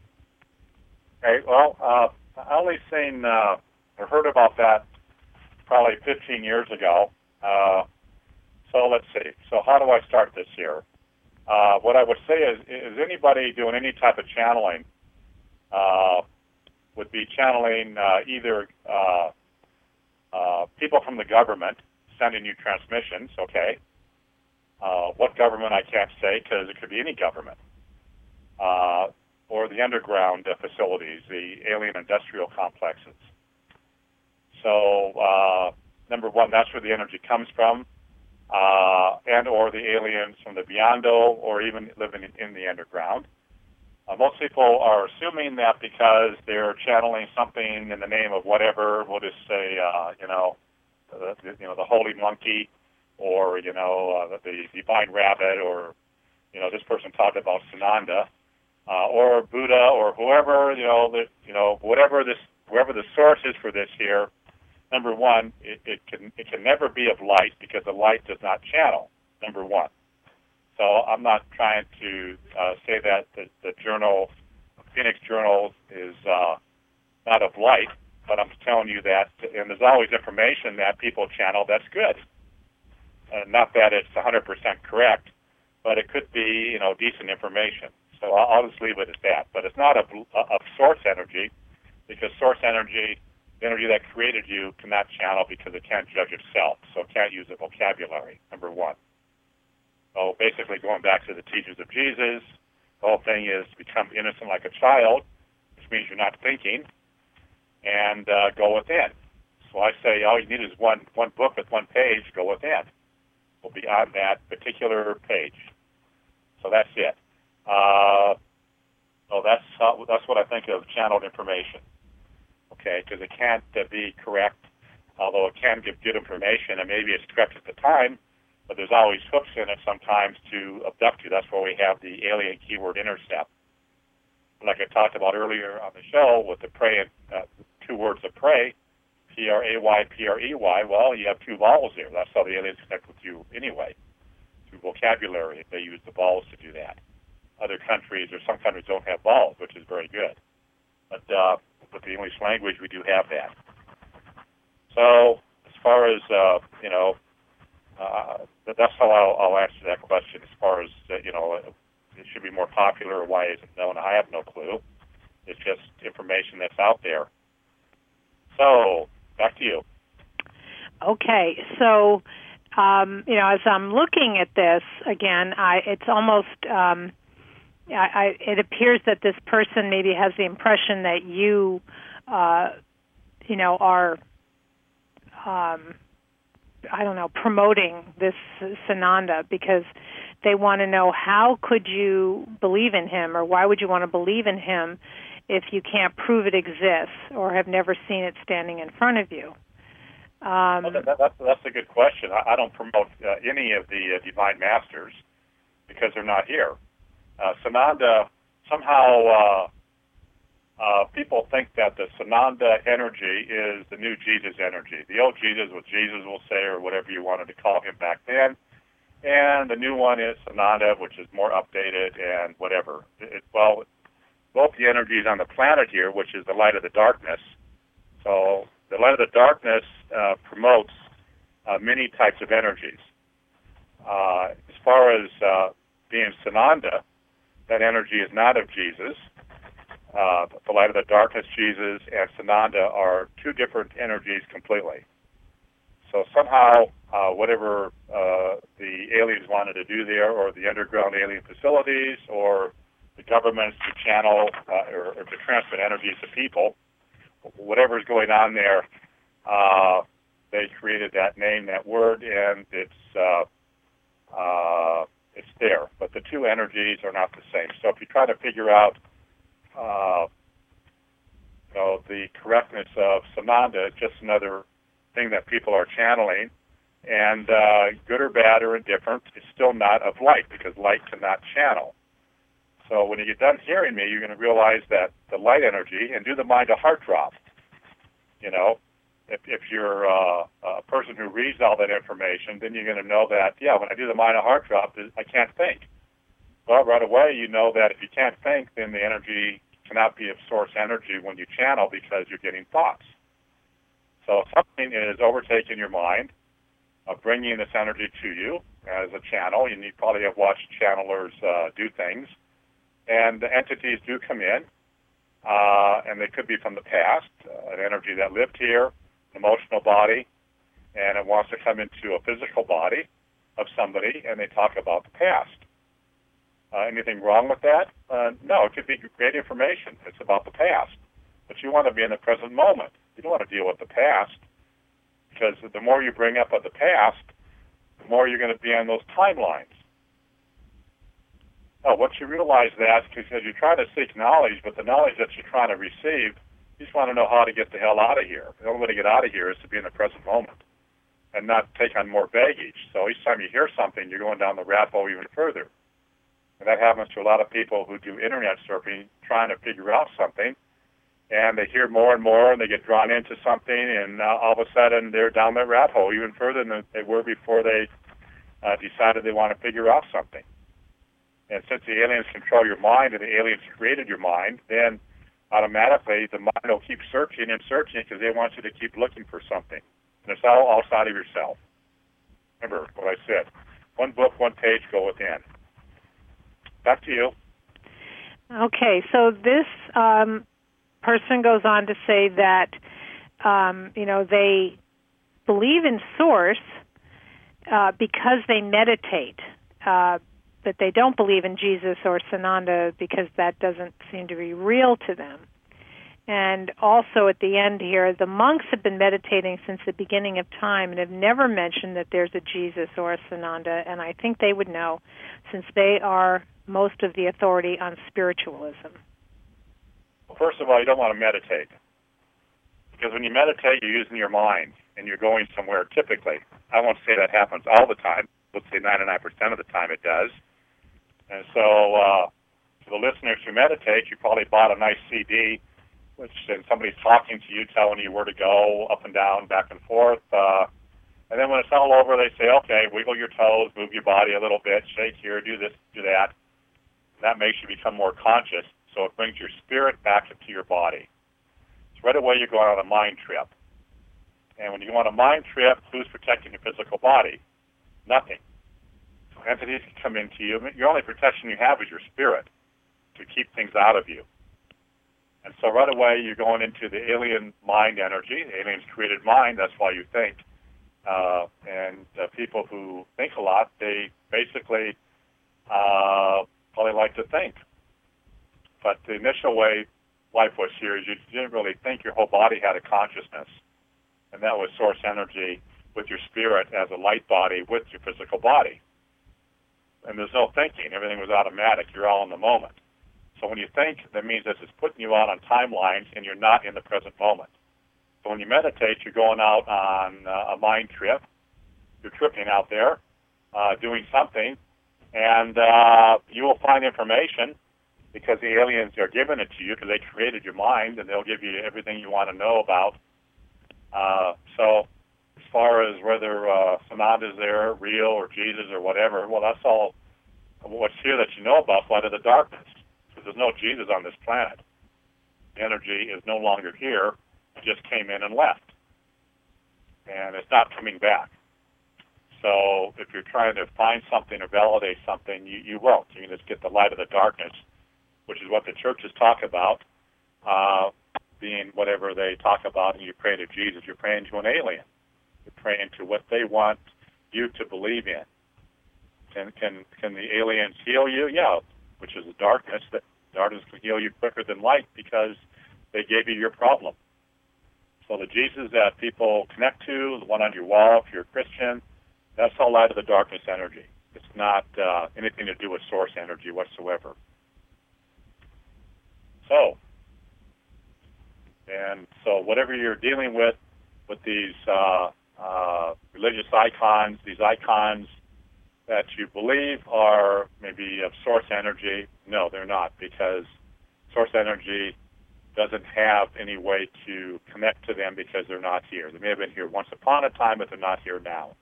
Okay. Well, uh, I only seen uh, or heard about that probably fifteen years ago. Uh, so let's see. So how do I start this here? Uh, what I would say is, is anybody doing any type of channeling uh, would be channeling uh, either uh, uh, people from the government sending you transmissions, okay? Uh, what government, I can't say, because it could be any government. Uh, or the underground uh, facilities, the alien industrial complexes. So, uh, number one, that's where the energy comes from, uh, and or the aliens from the Beyando, or even living in, in the underground. Uh, most people are assuming that because they're channeling something in the name of whatever, we'll just say, uh, you know, the, you know, the holy monkey, or, you know, uh, the divine rabbit, or, you know, this person talked about Sananda, uh, or Buddha, or whoever, you know, the, you know, whatever this, whoever the source is for this here. Number one, it, it can it can never be of light, because the light does not channel. Number one. So I'm not trying to uh, say that the, the journal, Phoenix Journal, is uh, not of light. but I'm telling you that, and there's always information that people channel that's good. Uh, not that it's one hundred percent correct, but it could be, you know, decent information. So I'll, I'll just leave it at that. But it's not a, a, a source energy, because source energy, the energy that created you, cannot channel because it can't judge itself, so it can't use a vocabulary, number one. So basically going back to the teachings of Jesus, the whole thing is to become innocent like a child, which means you're not thinking, and uh, go within. So I say all you need is one, one book with one page, go within. Will be on that particular page. So that's it. Uh, so that's uh, that's what I think of channeled information. Okay, because it can't uh, be correct, although it can give good information, and maybe it's correct at the time, but there's always hooks in it sometimes to abduct you. That's why we have the alien keyword intercept. Like I talked about earlier on the show with the prey, uh, two words of prey, P R A Y, P R E Y, well, you have two vowels there. That's how the aliens connect with you anyway, through vocabulary. They use the vowels to do that. Other countries, or some countries, don't have vowels, which is very good. But uh, with the English language, we do have that. So as far as, uh, you know, uh, that's how I'll, I'll answer that question. As far as, uh, you know, it should be more popular, or why isn't known, I have no clue. It's just information that's out there. So, back to you. Okay, so, um, you know, as I'm looking at this, again, I, it's almost, um, I, I, it appears that this person maybe has the impression that you, uh, you know, are, um, I don't know, promoting this Sananda, because they want to know, how could you believe in him, or why would you want to believe in him if you can't prove it exists or have never seen it standing in front of you? Um, well, that, that, that's, that's a good question. I, I don't promote uh, any of the uh, divine masters because they're not here. Uh, Sananda, somehow uh, uh, people think that the Sananda energy is the new Jesus energy. The old Jesus was Jesus, we'll say, or whatever you wanted to call him back then. And the new one is Sananda, which is more updated and whatever. It, well, both the energies on the planet here, which is the light of the darkness. So the light of the darkness uh, promotes uh, many types of energies. Uh, as far as uh, being Sananda, that energy is not of Jesus. Uh, the light of the darkness, Jesus, and Sananda are two different energies completely. So somehow, uh, whatever uh, the aliens wanted to do there, or the underground alien facilities, or the governments to channel uh, or, or to transmit energies to people, whatever's going on there, uh, they created that name, that word, and it's uh, uh, it's there. But the two energies are not the same. So if you try to figure out uh, you know, the correctness of Sananda, it's just another thing that people are channeling, and uh, good or bad or indifferent, it's still not of light, because light cannot channel. So when you get done hearing me, you're going to realize that the light energy, and do the mind to heart drop. You know, if, if you're uh, a person who reads all that information, then you're going to know that, yeah, when I do the mind to heart drop, I can't think. Well, right away, you know that if you can't think, then the energy cannot be of source energy when you channel, because you're getting thoughts. So something is overtaking your mind, uh, bringing this energy to you as a channel. You need, probably have watched channelers uh, do things. And the entities do come in, uh, and they could be from the past, uh, an energy that lived here, an emotional body, and it wants to come into a physical body of somebody, and they talk about the past. Uh, anything wrong with that? Uh, no, it could be great information. It's about the past. But you want to be in the present moment. You don't want to deal with the past, because the more you bring up of the past, the more you're going to be on those timelines. Oh, once you realize that, because you're trying to seek knowledge, but the knowledge that you're trying to receive, you just want to know how to get the hell out of here. The only way to get out of here is to be in the present moment and not take on more baggage. So each time you hear something, you're going down the rabbit hole even further. And that happens to a lot of people who do internet surfing, trying to figure out something, and they hear more and more, and they get drawn into something, and uh, all of a sudden they're down that rat hole even further than they were before they uh, decided they want to figure out something. And since the aliens control your mind, and the aliens created your mind, then automatically the mind will keep searching and searching because they want you to keep looking for something. And it's all outside of yourself. Remember what I said. One book, one page, go within. Back to you. Okay, so this um, person goes on to say that, um, you know, they believe in Source uh, because they meditate, uh, but they don't believe in Jesus or Sananda because that doesn't seem to be real to them. And also at the end here, the monks have been meditating since the beginning of time and have never mentioned that there's a Jesus or a Sananda, and I think they would know since they are most of the authority on spiritualism. Well, first of all, you don't want to meditate. Because when you meditate, you're using your mind, and you're going somewhere typically. I won't say that happens all the time. Let's say ninety-nine percent of the time it does. And so uh, to the listeners who meditate, you probably bought a nice C D, which and somebody's talking to you, telling you where to go, up and down, back and forth. Uh, and then when it's all over, they say, okay, wiggle your toes, move your body a little bit, shake here, do this, do that. And that makes you become more conscious, so it brings your spirit back into your body. So right away, you're going on a mind trip. And when you go on a mind trip, who's protecting your physical body? Nothing. So entities can come into you. Your only protection you have is your spirit to keep things out of you. And so right away, you're going into the alien mind energy. The aliens created mind. That's why you think. Uh, and uh, people who think a lot, they basically uh, probably like to think. But the initial way life was here is you didn't really think your whole body had a consciousness. And that was source energy with your spirit as a light body with your physical body. And there's no thinking. Everything was automatic. You're all in the moment. So when you think, that means this is putting you out on timelines and you're not in the present moment. So when you meditate, you're going out on uh, a mind trip. You're tripping out there, uh, doing something, and uh, you will find information because the aliens are giving it to you because they created your mind, and they'll give you everything you want to know about. Uh, so as far as whether uh, Sananda is there, real, or Jesus, or whatever, well, that's all what's here that you know about, light of the darkness. There's no Jesus on this planet. The energy is no longer here. It just came in and left. And it's not coming back. So if you're trying to find something or validate something, you, you won't. You can just get the light of the darkness, which is what the churches talk about, uh, being whatever they talk about, and you pray to Jesus. You're praying to an alien. You're praying to what they want you to believe in. Can, can, can the aliens heal you? Yeah, which is the darkness. That darkness can heal you quicker than light because they gave you your problem. So the Jesus that people connect to, the one on your wall, if you're a Christian, that's all light of the darkness energy. It's not uh, anything to do with source energy whatsoever. So, and so whatever you're dealing with, with these uh, uh, religious icons, these icons that you believe are maybe of source energy, no, they're not, because source energy doesn't have any way to connect to them because they're not here. They may have been here once upon a time, but they're not here now.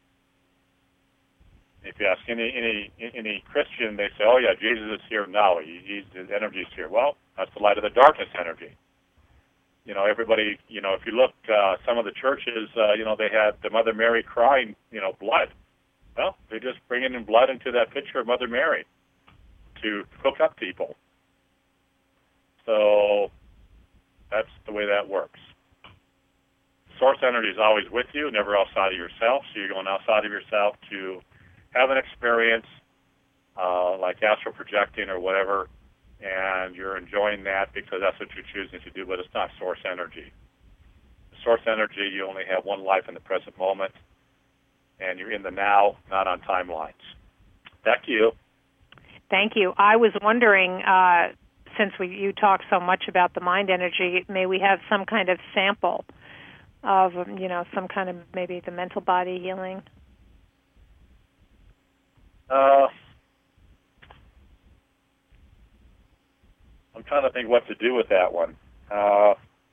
If you ask any any any Christian, they say, "Oh yeah, Jesus is here now. He, he's, his energy is here." Well, that's the light of the darkness energy. You know, everybody. You know, if you look, uh, some of the churches, uh, you know, they had the Mother Mary crying, you know, blood. Well, they're just bringing in blood into that picture of Mother Mary to hook up people. So that's the way that works. Source energy is always with you, never outside of yourself. So you're going outside of yourself to have an experience uh, like astral projecting or whatever, and you're enjoying that because that's what you're choosing to do, but it's not source energy. Source energy, you only have one life in the present moment, and you're in the now, not on timelines. Back to you. Thank you. I was wondering, uh, since we, you talk so much about the mind energy, may we have some kind of sample of, you know, some kind of maybe the mental body healing? Uh, I'm trying to think what to do with that one. Uh,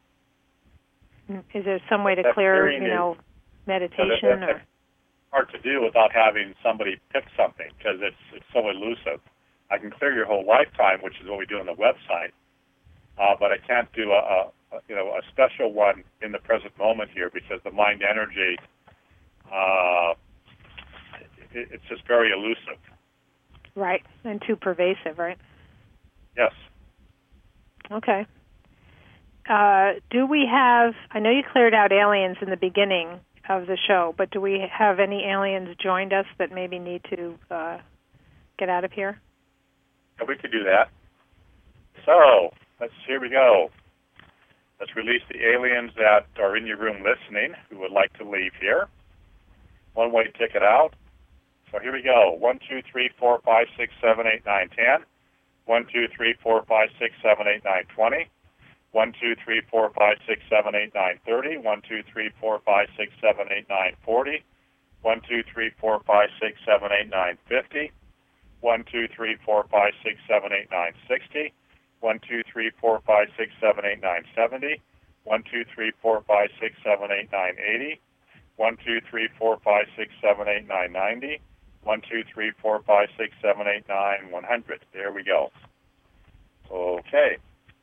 Is there some way to clear, you know, is, meditation? That, that, or? That's hard to do without having somebody pick something because it's it's so elusive. I can clear your whole lifetime, which is what we do on the website. uh, but I can't do a, a you know a special one in the present moment here because the mind energy, uh, it, it's just very elusive. Right, and too pervasive, right? Yes. Okay. Uh, do we have, I know you cleared out aliens in the beginning of the show, but do we have any aliens joined us that maybe need to uh, get out of here? Yeah, we could do that. So, let's, here we go. Let's release the aliens that are in your room listening who would like to leave here. One-way ticket out. So here we go. One, two, three, four, five, six, seven, eight, nine, ten. One, two, three, four, five, six, seven, eight, nine, twenty. One, two, three, four, five, six, seven, eight, nine, thirty. One, two, three, four, five, six, seven, eight, nine, forty. One, two, three, four, five, six, seven, eight, nine, fifty. One, two, three, four, five, six, seven, eight, nine, sixty. One, two, three, four, five, six, seven, eight, nine, seventy. One, two, three, four, five, six, seven, eight, nine, eighty. One, two, three, four, five, six, seven, eight, nine, ninety. One, two, three, four, five, six, seven, eight, nine, one hundred. There we go. Okay.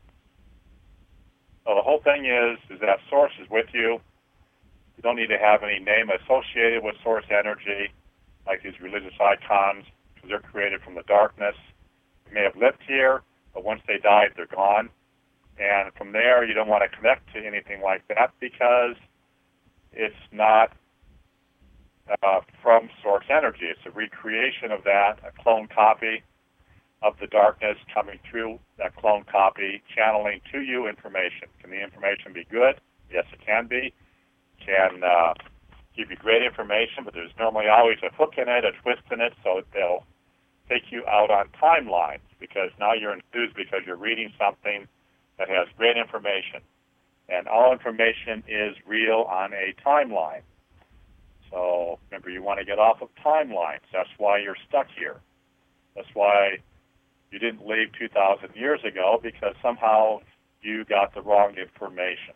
So the whole thing is, is that Source is with you. You don't need to have any name associated with Source energy, like these religious icons, because they're created from the darkness. You may have lived here, but once they died, they're gone. And from there, you don't want to connect to anything like that because it's not uh, from Source energy. It's a recreation of that, a clone copy of the darkness coming through that clone copy, channeling to you information. Can the information be good? Yes, it can be. Can uh, give you great information, but there's normally always a hook in it, a twist in it, so they'll take you out on timelines because now you're enthused because you're reading something that has great information. And all information is real on a timeline. So remember, you want to get off of timelines. That's why you're stuck here. That's why you didn't leave two thousand years ago, because somehow you got the wrong information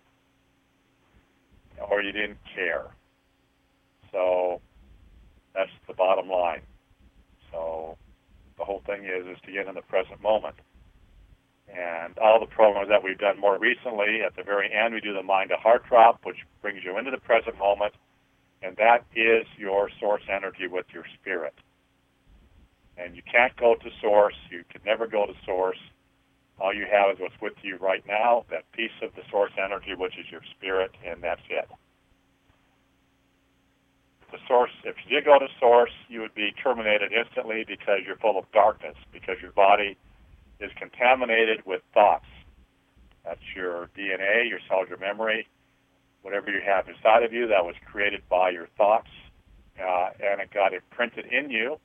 or you didn't care. So that's the bottom line. So the whole thing is, is to get in the present moment. And all the programs that we've done more recently, at the very end, we do the mind to heart drop, which brings you into the present moment. And that is your Source energy with your spirit. And you can't go to Source. You could never go to Source. All you have is what's with you right now, that piece of the Source energy, which is your spirit, and that's it. The Source, if you did go to Source, you would be terminated instantly because you're full of darkness, because your body is contaminated with thoughts. That's your D N A, your cellular memory, whatever you have inside of you that was created by your thoughts, uh, and it got imprinted in you,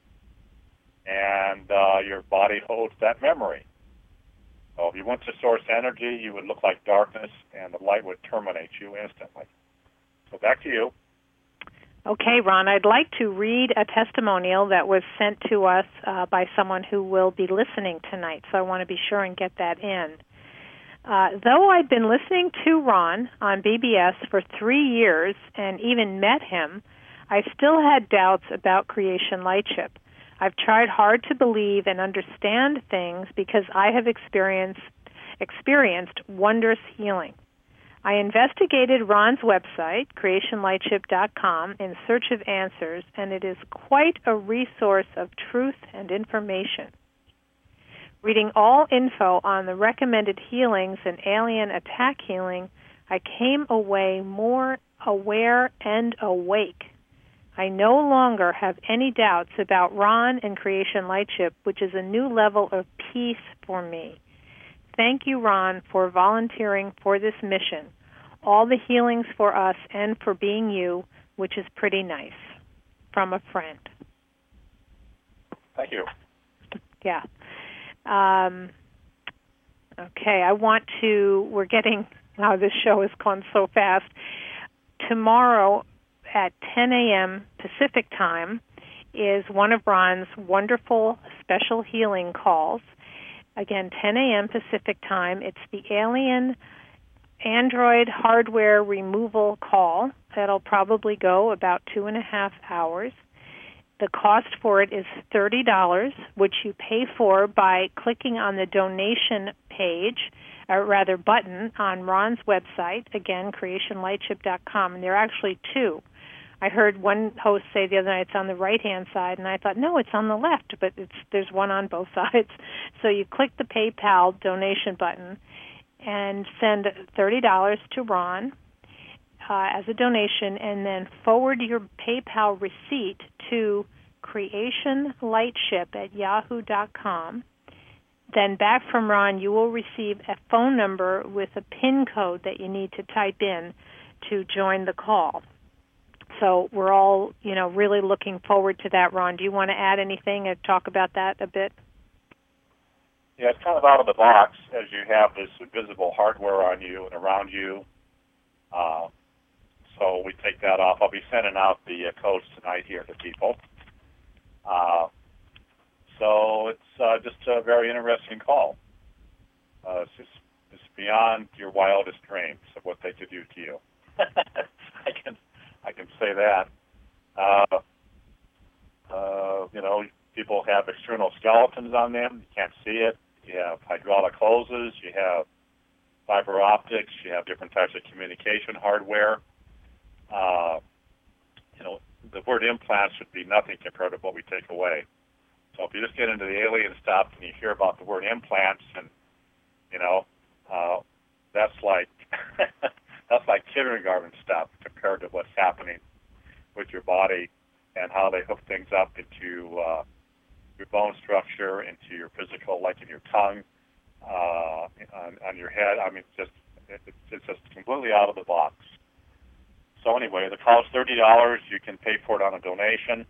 and uh, your body holds that memory. So if you went to Source energy, you would look like darkness, and the light would terminate you instantly. So back to you. Okay, Ron, I'd like to read a testimonial that was sent to us uh, by someone who will be listening tonight, so I want to be sure and get that in. Uh, though I'd been listening to Ron on B B S for three years and even met him, I still had doubts about Creation Lightship. I've tried hard to believe and understand things because I have experienced experienced wondrous healing. I investigated Ron's website, creation lightship dot com, in search of answers, and it is quite a resource of truth and information. Reading all info on the recommended healings and alien attack healing, I came away more aware and awake. I no longer have any doubts about Ron and Creation Lightship, which is a new level of peace for me. Thank you, Ron, for volunteering for this mission. All the healings for us and for being you, which is pretty nice. From a friend. Thank you. Yeah. Um, okay, I want to, we're getting, wow, this show has gone so fast. Tomorrow at ten a.m. Pacific time is one of Ron's wonderful special healing calls. Again, ten a.m. Pacific time. It's the Alien Android hardware removal call. That'll probably go about two and a half hours. The cost for it is thirty dollars, which you pay for by clicking on the donation page, or rather button, on Ron's website, again, creation lightship dot com, and there are actually two. I heard one host say the other night it's on the right-hand side, and I thought, no, it's on the left, but it's there's one on both sides. So you click the PayPal donation button and send thirty dollars to Ron uh, as a donation, and then forward your PayPal receipt to creation lightship at yahoo dot com. Then back from Ron, you will receive a phone number with a PIN code that you need to type in to join the call. So we're all, you know, really looking forward to that, Ron. Do you want to add anything or talk about that a bit? Yeah, it's kind of out of the box as you have this invisible hardware on you and around you. Uh, so we take that off. I'll be sending out the uh, codes tonight here to people. Uh, so it's uh, just a very interesting call. Uh, it's just it's beyond your wildest dreams of what they could do to you. I can I can say that. Uh, uh, you know, people have external skeletons on them. You can't see it. You have hydraulic hoses. You have fiber optics. You have different types of communication hardware. Uh, you know, the word implants should be nothing compared to what we take away. So if you just get into the alien stuff and you hear about the word implants, and you know, uh, that's like that's like kindergarten stuff compared to what's happening with your body and how they hook things up into uh, your bone structure, into your physical, like in your tongue, uh, on, on your head. I mean, it's just it, it's just completely out of the box. So anyway, the call is thirty dollars. You can pay for it on a donation.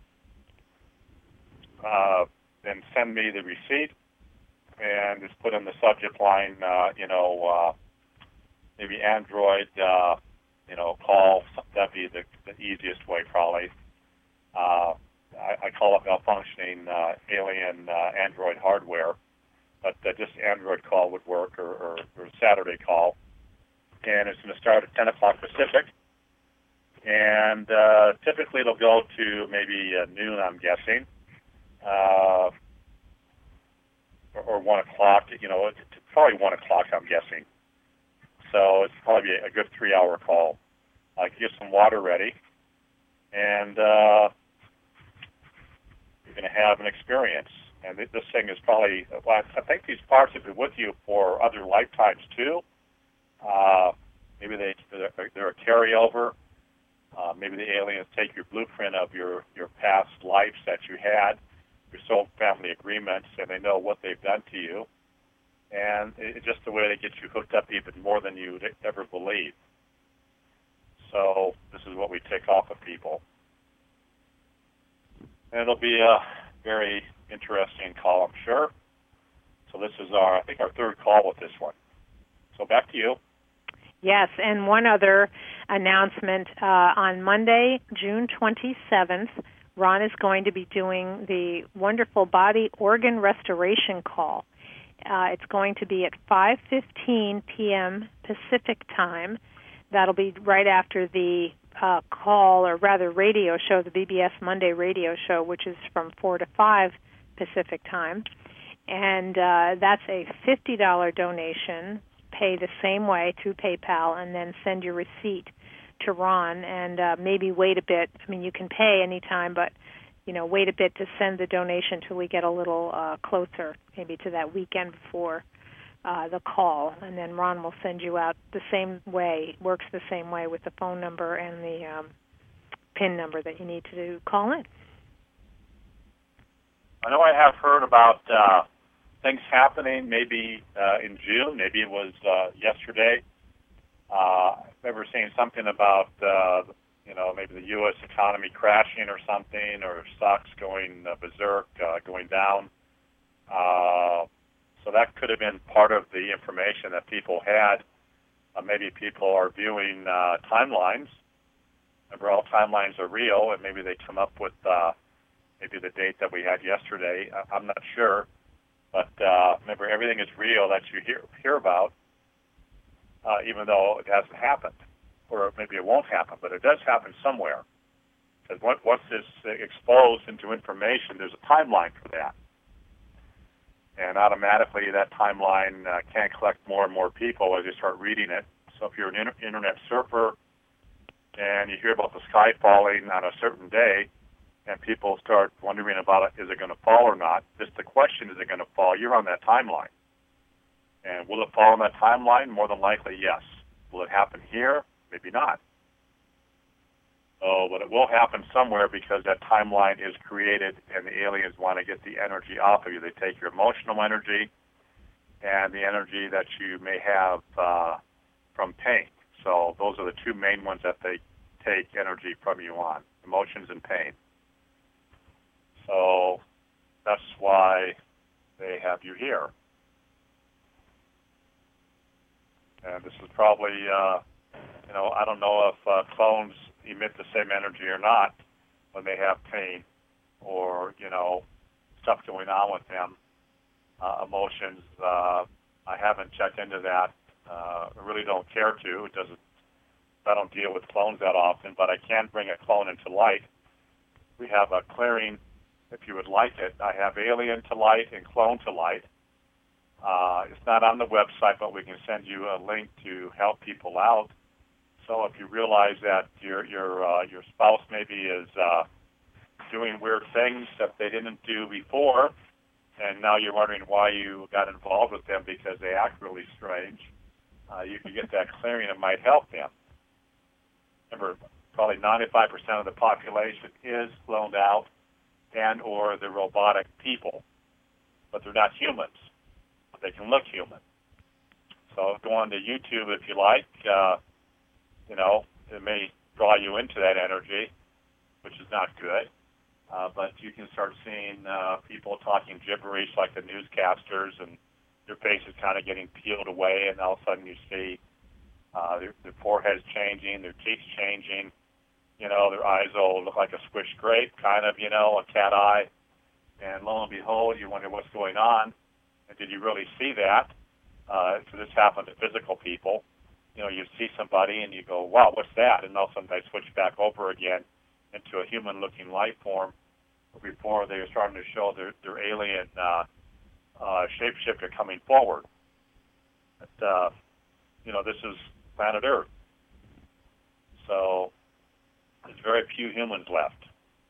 Uh, then send me the receipt and just put in the subject line, uh, you know, uh, maybe Android, uh, you know, call. That'd be the, the easiest way, probably. Uh, I, I call it malfunctioning uh, alien uh, Android hardware, but uh, just Android call would work, or, or, or Saturday call. And it's going to start at ten o'clock Pacific. And uh, typically it'll go to maybe uh, noon, I'm guessing, uh, or, or one o'clock. You know, it's probably one o'clock, I'm guessing. So it's probably a good three-hour call. I can get some water ready, and uh, you're going to have an experience. And this thing is probably, well, I think these parts have been with you for other lifetimes too. Uh, maybe they, they're, they're a carryover. Uh, maybe the aliens take your blueprint of your, your past lives that you had, your soul family agreements, and they know what they've done to you. And it's just a way to get you hooked up even more than you'd ever believe. So this is what we take off of people. And it'll be a very interesting call, I'm sure. So this is our, I think, our third call with this one. So back to you. Yes, and one other announcement. Uh, on Monday, June twenty-seventh, Ron is going to be doing the wonderful body organ restoration call. Uh, it's going to be at five fifteen p.m. Pacific time. That'll be right after the uh, call, or rather radio show, the B B S Monday radio show, which is from four to five Pacific time. And uh, that's a fifty dollars donation. Pay the same way through PayPal, and then send your receipt to Ron, and uh, maybe wait a bit. I mean, you can pay anytime, but you know, wait a bit to send the donation till we get a little uh, closer, maybe to that weekend before uh, the call, and then Ron will send you out the same way. It works the same way with the phone number and the um, PIN number that you need to call in. I know I have heard about uh, things happening maybe uh, in June. Maybe it was uh, yesterday. Uh, I remember seeing something about, uh, you know, maybe the U S economy crashing or something, or stocks going uh, berserk, uh, going down. Uh, so that could have been part of the information that people had. Uh, maybe people are viewing uh, timelines. Remember, all timelines are real, and maybe they come up with uh, maybe the date that we had yesterday. I- I'm not sure. But uh, remember, everything is real that you hear, hear about, uh, even though it hasn't happened. Or maybe it won't happen, but it does happen somewhere. Because once it's exposed into information, there's a timeline for that. And automatically that timeline uh, can collect more and more people as you start reading it. So if you're an inter- internet surfer and you hear about the sky falling on a certain day, and people start wondering about it, is it going to fall or not? Just the question, is it going to fall? You're on that timeline. And will it fall on that timeline? More than likely, yes. Will it happen here? Maybe not. Oh, but it will happen somewhere because that timeline is created and the aliens want to get the energy off of you. They take your emotional energy and the energy that you may have uh, from pain. So those are the two main ones that they take energy from you on, emotions and pain. So that's why they have you here. And this is probably, uh, you know, I don't know if uh, clones emit the same energy or not when they have pain or, you know, stuff going on with them, uh, emotions. Uh, I haven't checked into that. Uh, I really don't care to. It doesn't. I don't deal with clones that often, but I can bring a clone into light. We have a clearing, if you would like it. I have alien to light and clone to light. Uh, it's not on the website, but we can send you a link to help people out. So if you realize that your your uh, your spouse maybe is uh, doing weird things that they didn't do before, and now you're wondering why you got involved with them because they act really strange, uh, you can get that clearing. It might help them. Remember, probably ninety-five percent of the population is cloned out and or the robotic people, but they're not humans. But they can look human. So go on to YouTube if you like. Uh, You know, it may draw you into that energy, which is not good. Uh, but you can start seeing uh, people talking gibberish like the newscasters, and their face is kind of getting peeled away, and all of a sudden you see uh, their, their forehead's changing, their teeth changing. You know, their eyes all look like a squished grape, kind of, you know, a cat eye. And lo and behold, you wonder what's going on. And did you really see that? Uh, so this happened to physical people. You know, you see somebody and you go, wow, what's that? And all of a sudden they switch back over again into a human-looking life form before they are starting to show their, their alien uh, uh, shapeshifter coming forward. But, uh, you know, this is planet Earth. So there's very few humans left.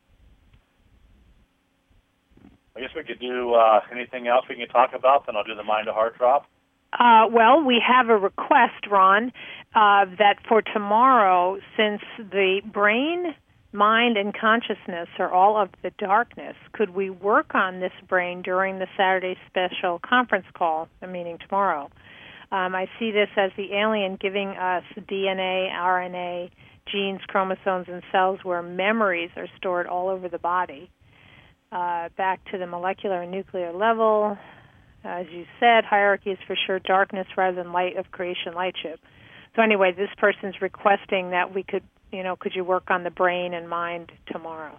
I guess we could do uh, anything else we can talk about, then I'll do the mind to heart drop. Uh, well, we have a request, Ron, uh, that for tomorrow, since the brain, mind, and consciousness are all of the darkness, could we work on this brain during the Saturday special conference call, the meeting tomorrow? Um, I see this as the alien giving us D N A, R N A, genes, chromosomes, and cells where memories are stored all over the body, uh, back to the molecular and nuclear level. As you said, hierarchy is for sure darkness rather than light of creation, lightship. So anyway, this person's requesting that we could, you know, could you work on the brain and mind tomorrow?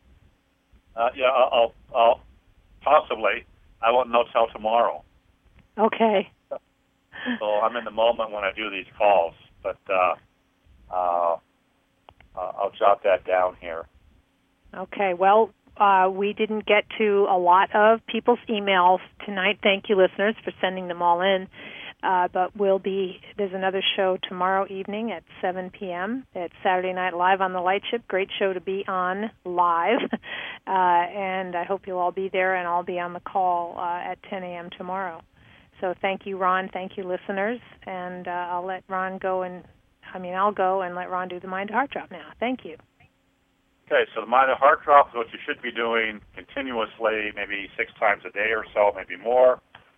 Uh, yeah, I'll, I'll possibly. I won't know till tomorrow. Okay. So I'm in the moment when I do these calls, but uh, uh, I'll jot that down here. Okay. Well, Uh, we didn't get to a lot of people's emails tonight. Thank you, listeners, for sending them all in. Uh, but we'll be, there's another show tomorrow evening at seven p.m. It's Saturday Night Live on the Lightship. Great show to be on live. uh, and I hope you'll all be there, and I'll be on the call uh, at ten a.m. tomorrow. So thank you, Ron. Thank you, listeners. And uh, I'll let Ron go and, I mean, I'll go and let Ron do the Mind to Heart Drop now. Thank you. Okay, so the Mind to Heart Drop is what you should be doing continuously, maybe six times a day or so, maybe more.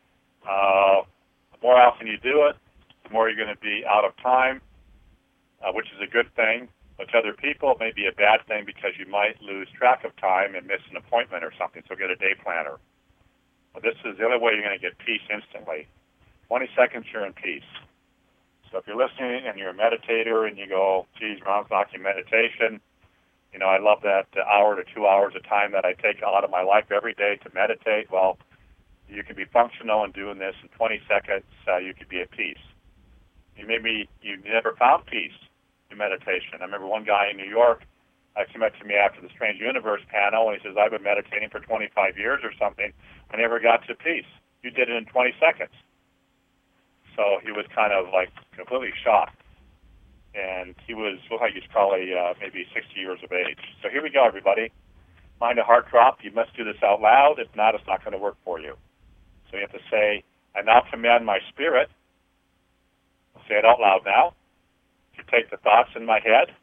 Uh, the more often you do it, the more you're going to be out of time, uh, which is a good thing. But to other people, it may be a bad thing because you might lose track of time and miss an appointment or something, so get a day planner. But this is the only way you're going to get peace instantly. twenty seconds, you're in peace. So if you're listening and you're a meditator and you go, geez, Ron's talking meditation, you know, I love that hour to two hours of time that I take out of my life every day to meditate. Well, you can be functional in doing this in twenty seconds. Uh, you could be at peace. You maybe you never found peace in meditation. I remember one guy in New York, uh, came up to me after the Strange Universe panel, and he says, I've been meditating for twenty-five years or something. I never got to peace. You did it in twenty seconds. So he was kind of like completely shocked. And he was, well, he's probably uh, maybe sixty years of age. So here we go, everybody. Mind a heart drop. You must do this out loud. If not, it's not going to work for you. So you have to say, I now command my spirit. I'll say it out loud now. To take the thoughts in my head.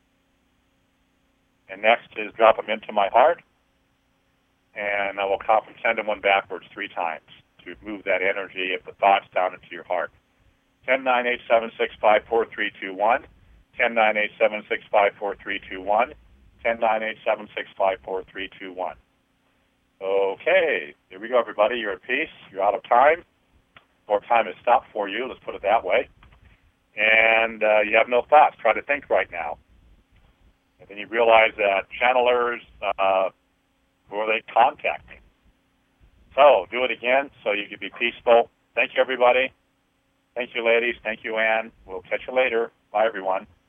And next is drop them into my heart. And I will count from ten to one backwards three times to move that energy of the thoughts down into your heart. ten, nine, eight, seven, six, five, four, three, two, one. ten, nine, eight, seven, six, five, four, three, two, one. ten, nine, eight, seven, six, five, four, three, two, one. Okay, here we go, everybody. You're at peace. You're out of time. Or time has stopped for you. Let's put it that way. And uh, you have no thoughts. Try to think right now. And then you realize that channelers, uh, who are they contacting? So do it again so you can be peaceful. Thank you, everybody. Thank you, ladies. Thank you, Ann. We'll catch you later. Bye, everyone.